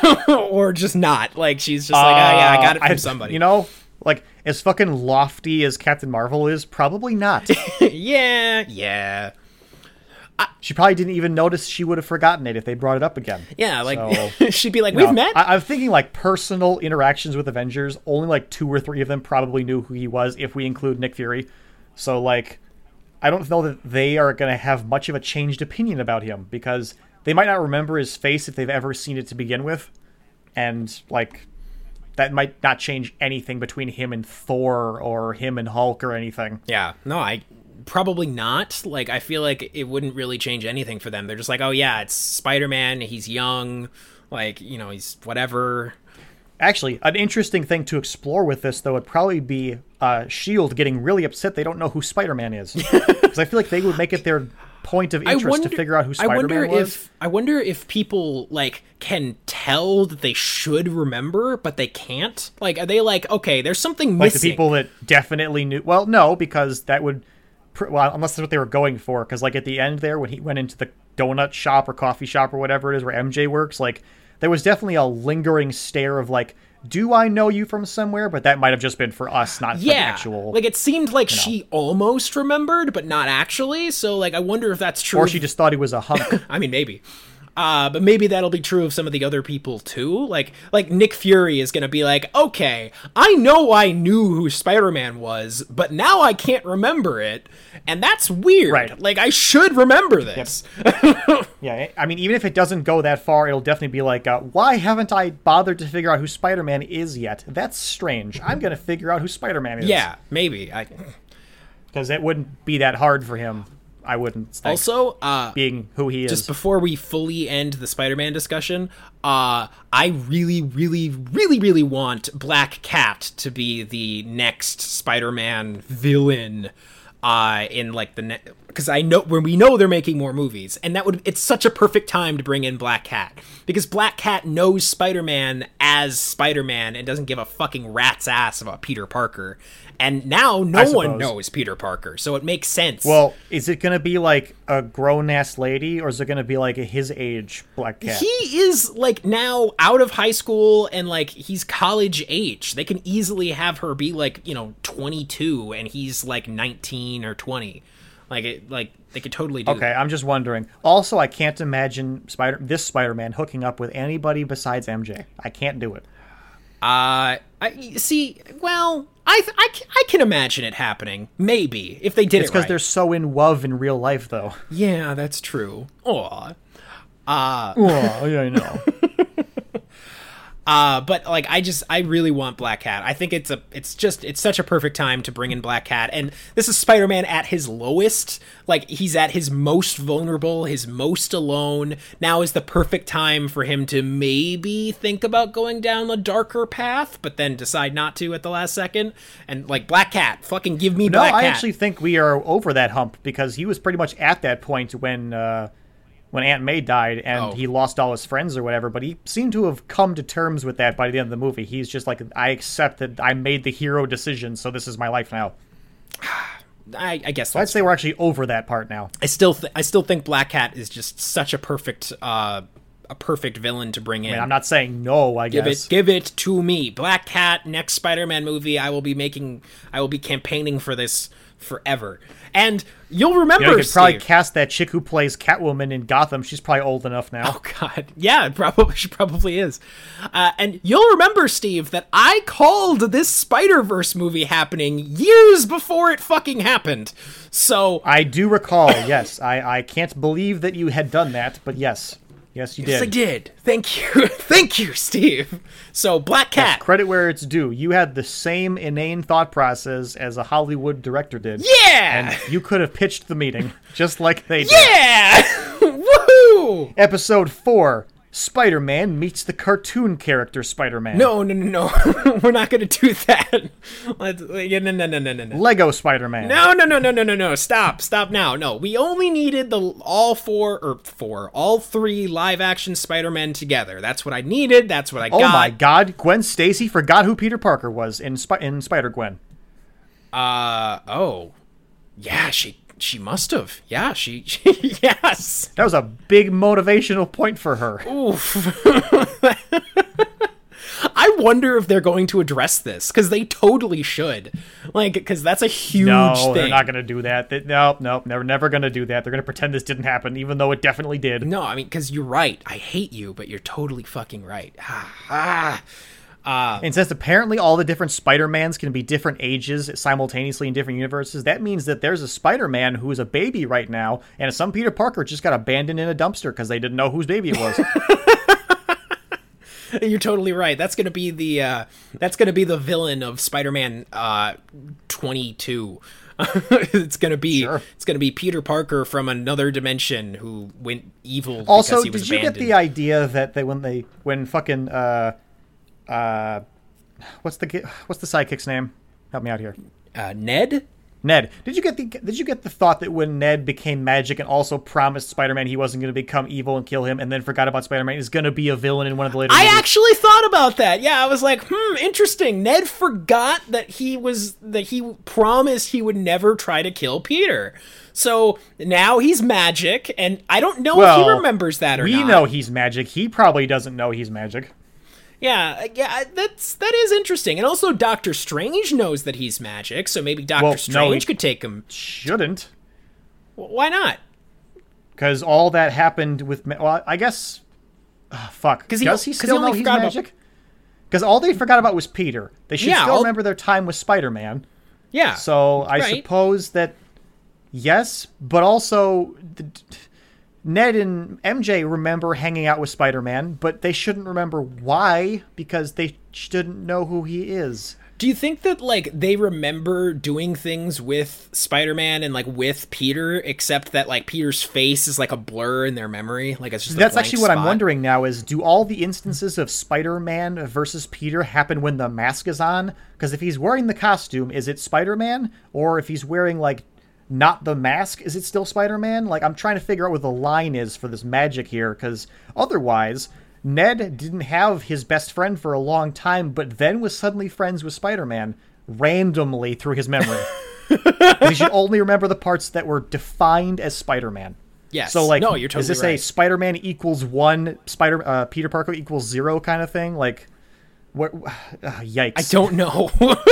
Speaker 1: or just not? Like, she's just like, oh yeah, I got it from
Speaker 2: I-
Speaker 1: somebody.
Speaker 2: You know, like as fucking lofty as Captain Marvel is, probably not.
Speaker 1: yeah, yeah,
Speaker 2: She probably didn't even notice she would have forgotten it if they brought it up again.
Speaker 1: yeah. Like,
Speaker 2: So-
Speaker 1: she'd be like,
Speaker 2: No,
Speaker 1: "We've met."
Speaker 2: I, I'm thinking like personal interactions with Avengers. Only like two or three of them probably knew who he was, if we include Nick Fury. So like, I don't know that they are going to have much of a changed opinion about him because they might not remember his face if they've ever seen it to begin with, and like that might not change anything between him and Thor or him and Hulk or anything.
Speaker 1: Yeah, no, I probably not. Like, I feel like it wouldn't really change anything for them. They're just like, oh yeah, it's Spider-Man. He's young. Like, you know, he's whatever.
Speaker 2: Actually, an interesting thing to explore with this, though, would probably be uh, S H I E L D getting really upset they don't know who Spider-Man is. Because I feel like they would make it their point of interest
Speaker 1: wonder,
Speaker 2: to figure out who
Speaker 1: I wonder
Speaker 2: Spider-Man was.
Speaker 1: if I wonder if people like can tell that they should remember, but they can't. Like, are they like, okay, there's something
Speaker 2: Like
Speaker 1: missing?
Speaker 2: the people that definitely knew. Well, no, because that would. pr- Well, unless that's what they were going for. Because, like, at the end there, when he went into the donut shop or coffee shop or whatever it is where M J works, like, there was definitely a lingering stare of, like, do I know you from somewhere? But that might have just been for us, not for the
Speaker 1: yeah,
Speaker 2: actual.
Speaker 1: like it seemed like
Speaker 2: know.
Speaker 1: she almost remembered, but not actually. So, like, I wonder if that's true.
Speaker 2: or
Speaker 1: of-
Speaker 2: she just thought he was a hunk.
Speaker 1: I mean, maybe. Uh, but maybe that'll be true of some of the other people too. Like, like Nick Fury is gonna be like, okay, I know I knew who Spider-Man was, but now I can't remember it, and that's weird.
Speaker 2: Right.
Speaker 1: Like, I should remember this.
Speaker 2: Yeah, I mean, even if it doesn't go that far, it'll definitely be like, uh, why haven't I bothered to figure out who Spider-Man is yet? That's strange. I'm going to figure out who Spider-Man is.
Speaker 1: Yeah, maybe. I,
Speaker 2: Because it wouldn't be that hard for him, I wouldn't think,
Speaker 1: also, uh,
Speaker 2: being who he is.
Speaker 1: just before we fully end the Spider-Man discussion, uh, I really, really, really, really want Black Cat to be the next Spider-Man villain. Uh, in like the ne- because I know when we know they're making more movies, and that would it's such a perfect time to bring in Black Cat because Black Cat knows Spider-Man as Spider-Man and doesn't give a fucking rat's ass about Peter Parker, and now no
Speaker 2: I
Speaker 1: one
Speaker 2: suppose.
Speaker 1: knows Peter Parker, so it makes sense.
Speaker 2: Well, is it going to be like a grown-ass lady, or is it going to be like a his age Black Cat?
Speaker 1: he is like now out of high school and like he's college age. They can easily have her be like, you know, twenty-two and he's like nineteen or twenty. Like it like they could totally do
Speaker 2: Okay,
Speaker 1: that.
Speaker 2: I'm just wondering. Also, I can't imagine Spider this Spider-Man hooking up with anybody besides M J. I can't do it.
Speaker 1: Uh I see, well, I th- I, c- I can imagine it happening. Maybe if they did
Speaker 2: It's
Speaker 1: it
Speaker 2: because
Speaker 1: right.
Speaker 2: they're so in love in real life, though.
Speaker 1: Yeah, that's true. Aw. Uh
Speaker 2: Oh, yeah, I know.
Speaker 1: Uh, but like, I just, I really want Black Cat. I think it's a, it's just, it's such a perfect time to bring in Black Cat. And this is Spider-Man at his lowest. Like, he's at his most vulnerable, his most alone. Now is the perfect time for him to maybe think about going down a darker path, but then decide not to at the last second. And like, Black Cat, fucking give me
Speaker 2: No,
Speaker 1: Black
Speaker 2: I
Speaker 1: Cat.
Speaker 2: actually think we are over that hump because he was pretty much at that point when uh, when Aunt May died and
Speaker 1: Oh.
Speaker 2: he lost all his friends or whatever. But he seemed to have come to terms with that by the end of the movie. He's just like, I accept that I made the hero decision, so this is my life now.
Speaker 1: I, I guess
Speaker 2: So I'd
Speaker 1: that's
Speaker 2: say we're actually over that part now.
Speaker 1: I still, th- I still think Black Cat is just such a perfect, uh, a perfect villain to bring in.
Speaker 2: I mean, I'm not saying no, I
Speaker 1: Give
Speaker 2: guess.
Speaker 1: it, give it to me. Black Cat, next Spider-Man movie. I will be making, I will be campaigning for this forever. And you'll remember,
Speaker 2: You know, you could probably
Speaker 1: Steve-
Speaker 2: cast that chick who plays Catwoman in Gotham. She's probably old enough now.
Speaker 1: Oh God, yeah, it probably she probably is. Uh, and you'll remember, Steve, that I called this Spider-Verse movie happening years before it fucking happened. So
Speaker 2: I do recall, yes. I, I can't believe that you had done that, but yes. Yes, you
Speaker 1: yes, I
Speaker 2: did.
Speaker 1: did. Thank you, thank you, Steve. So Black Cat.
Speaker 2: Credit where it's due. You had the same inane thought process as a Hollywood director did.
Speaker 1: Yeah.
Speaker 2: And you could have pitched the meeting, just like they did.
Speaker 1: Yeah. Woohoo.
Speaker 2: Episode four, Spider-Man meets the cartoon character Spider-Man.
Speaker 1: No, no, no, no. We're not going to do that. Let's, yeah, no, no, no, no, no, no.
Speaker 2: Lego Spider-Man.
Speaker 1: No, no, no, no, no, no, no. Stop. Stop now. No, we only needed the all four, or four, all three live-action Spider-Men together. That's what I needed. That's what I
Speaker 2: oh
Speaker 1: got.
Speaker 2: Oh my god, Gwen Stacy forgot who Peter Parker was in, Sp- in Spider-Gwen.
Speaker 1: Uh, oh. Yeah, she... She must have. Yeah, she, she... Yes!
Speaker 2: That was a big motivational point for her.
Speaker 1: Oof. I wonder if they're going to address this, because they totally should. Like, because that's a huge
Speaker 2: no,
Speaker 1: thing.
Speaker 2: No, they're not going to do that. They, no, no, they're never going to do that. They're going to pretend this didn't happen, even though it definitely did.
Speaker 1: No, I mean, because you're right. I hate you, but you're totally fucking right. Ah, ah. Uh,
Speaker 2: and since apparently all the different Spider-Mans can be different ages simultaneously in different universes, that means that there's a Spider-Man who is a baby right now, and some Peter Parker just got abandoned in a dumpster because they didn't know whose baby it was.
Speaker 1: You're totally right. That's gonna be the uh, that's gonna be the villain of Spider-Man uh, twenty-two. It's gonna be
Speaker 2: sure.
Speaker 1: It's gonna be Peter Parker from another dimension who went evil.
Speaker 2: Also,
Speaker 1: because he was
Speaker 2: did you
Speaker 1: abandoned.
Speaker 2: get the idea that they when they when fucking uh uh what's the what's the sidekick's name? Help me out here.
Speaker 1: Uh, Ned.
Speaker 2: Ned, did you get the did you get the thought that when Ned became magic and also promised Spider-Man he wasn't going to become evil and kill him, and then forgot about Spider-Man is going to be a villain in one of the later
Speaker 1: I
Speaker 2: movies?
Speaker 1: actually thought about that. Yeah, I was like, hmm, interesting. Ned forgot that he was that he promised he would never try to kill Peter. So now he's magic, and I don't know
Speaker 2: well,
Speaker 1: if he remembers that or
Speaker 2: we
Speaker 1: not.
Speaker 2: We know he's magic. He probably doesn't know he's magic.
Speaker 1: Yeah, yeah, that's that is interesting. And also Doctor Strange knows that he's magic, so maybe Doctor
Speaker 2: well,
Speaker 1: Strange
Speaker 2: no,
Speaker 1: could take him.
Speaker 2: Shouldn't.
Speaker 1: Why not?
Speaker 2: Because all that happened with... Well, I guess... Uh, fuck. Does he, he still he know he's magic? Because all they forgot about was Peter. They should
Speaker 1: yeah,
Speaker 2: still
Speaker 1: I'll...
Speaker 2: remember their time with Spider-Man.
Speaker 1: Yeah.
Speaker 2: So I
Speaker 1: right.
Speaker 2: suppose that... Yes, but also... The, Ned and M J remember hanging out with Spider-Man, but they shouldn't remember why, because they shouldn't know who he is.
Speaker 1: Do you think that, like, they remember doing things with Spider-Man and, like, with Peter, except that, like, Peter's face is, like, a blur in their memory? Like, it's just
Speaker 2: That's
Speaker 1: a blank
Speaker 2: actually what
Speaker 1: spot?
Speaker 2: I'm wondering now is, do all the instances of Spider-Man versus Peter happen when the mask is on? Because if he's wearing the costume, is it Spider-Man? Or if he's wearing, like, not the mask, is it still Spider-Man? Like, I'm trying to figure out what the line is for this magic here, because otherwise, Ned didn't have his best friend for a long time, but then was suddenly friends with Spider-Man randomly through his memory. He should only remember the parts that were defined as Spider-Man.
Speaker 1: Yes.
Speaker 2: So, like,
Speaker 1: no, you're totally
Speaker 2: is this
Speaker 1: right.
Speaker 2: a Spider-Man equals one, Spider uh, Peter Parker equals zero kind of thing? Like, what? Uh, yikes!
Speaker 1: I don't know.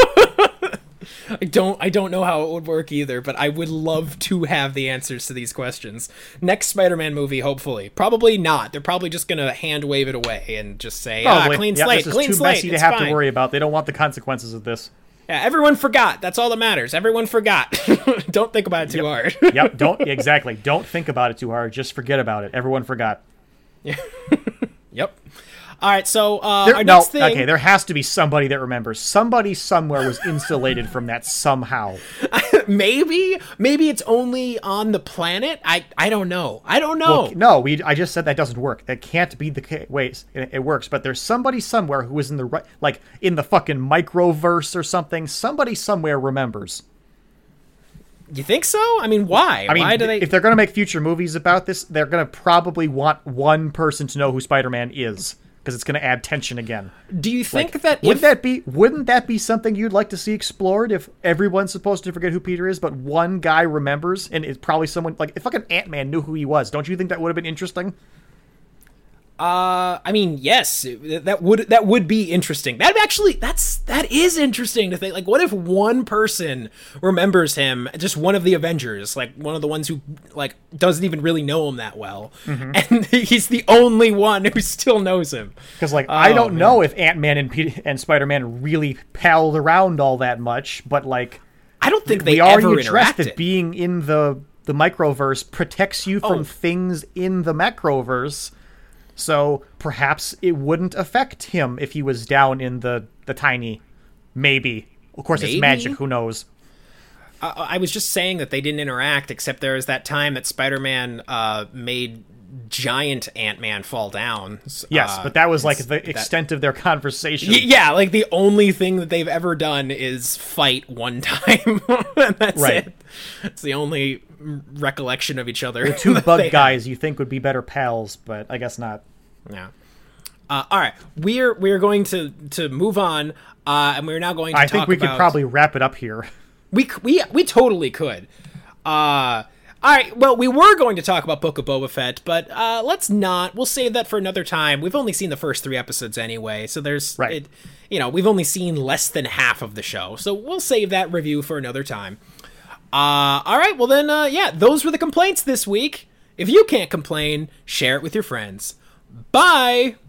Speaker 1: I don't I don't know how it would work either, but I would love to have the answers to these questions. Next Spider-Man movie, hopefully. Probably not. They're probably just going to hand wave it away and just say,
Speaker 2: probably.
Speaker 1: ah, clean
Speaker 2: yeah,
Speaker 1: slate,
Speaker 2: this is
Speaker 1: clean
Speaker 2: too
Speaker 1: slate.
Speaker 2: messy to
Speaker 1: it's
Speaker 2: have
Speaker 1: fine.
Speaker 2: to worry about. They don't want the consequences of this.
Speaker 1: Yeah, everyone forgot. That's all that matters. Everyone forgot. Don't think about it too
Speaker 2: yep.
Speaker 1: hard.
Speaker 2: Yep, don't exactly. Don't think about it too hard. Just forget about it. Everyone forgot.
Speaker 1: Yep. All right, so uh,
Speaker 2: there,
Speaker 1: our
Speaker 2: no,
Speaker 1: next thing...
Speaker 2: Okay, there has to be somebody that remembers. Somebody somewhere was insulated from that somehow.
Speaker 1: maybe? Maybe it's only on the planet? I, I don't know. I don't know.
Speaker 2: Well, no, we. I just said that doesn't work. That can't be the case. Wait, it, it works, but there's somebody somewhere who is in the right, like in the fucking microverse or something. Somebody somewhere remembers.
Speaker 1: You think so? I mean, why?
Speaker 2: I mean,
Speaker 1: why do they...
Speaker 2: if they're going to make future movies about this, they're going to probably want one person to know who Spider-Man is. Because it's going to add tension again.
Speaker 1: Do you think
Speaker 2: like,
Speaker 1: that
Speaker 2: wouldn't
Speaker 1: if...
Speaker 2: that be wouldn't that be something you'd like to see explored if everyone's supposed to forget who Peter is, but one guy remembers, and it's probably someone like if fucking Ant-Man knew who he was? Don't you think that would have been interesting?
Speaker 1: Uh, I mean, yes, that would that would be interesting. That actually, that's that is interesting to think. Like, what if one person remembers him, just one of the Avengers, like one of the ones who like doesn't even really know him that well, mm-hmm. and he's the only one who still knows him.
Speaker 2: Because, like,
Speaker 1: oh,
Speaker 2: I don't
Speaker 1: man.
Speaker 2: know if Ant-Man and Peter and Spider-Man really palled around all that much, but like,
Speaker 1: I don't think they
Speaker 2: we
Speaker 1: ever
Speaker 2: already addressed
Speaker 1: interacted.
Speaker 2: that being in the the microverse protects you from
Speaker 1: Oh.
Speaker 2: things in the macroverse. So perhaps it wouldn't affect him if he was down in the, the tiny. Maybe. Of course,
Speaker 1: Maybe?
Speaker 2: it's magic. Who knows?
Speaker 1: I, I was just saying that they didn't interact, except there was that time that Spider-Man uh, made giant Ant-Man fall down.
Speaker 2: Yes,
Speaker 1: uh,
Speaker 2: but that was like the
Speaker 1: that,
Speaker 2: extent of their conversation.
Speaker 1: Y- yeah, like the only thing that they've ever done is fight one time. And that's
Speaker 2: Right.
Speaker 1: it. It's the only recollection of each other.
Speaker 2: The two
Speaker 1: that
Speaker 2: bug
Speaker 1: they
Speaker 2: guys you think would be better pals, but I guess not.
Speaker 1: have. Yeah. Uh, all right, we're we're going to to move on, uh, and we're now going to
Speaker 2: I
Speaker 1: talk
Speaker 2: think we
Speaker 1: about,
Speaker 2: could probably wrap it up here.
Speaker 1: we c- we we totally could. Uh, all right, well, we were going to talk about Book of Boba Fett, but uh, let's not. We'll save that for another time. We've only seen the first three episodes anyway, so there's
Speaker 2: Right.
Speaker 1: it, you know, we've only seen less than half of the show, so we'll save that review for another time. Uh, all right, well then, uh, yeah, those were the complaints this week. If you can't complain, share it with your friends. Bye.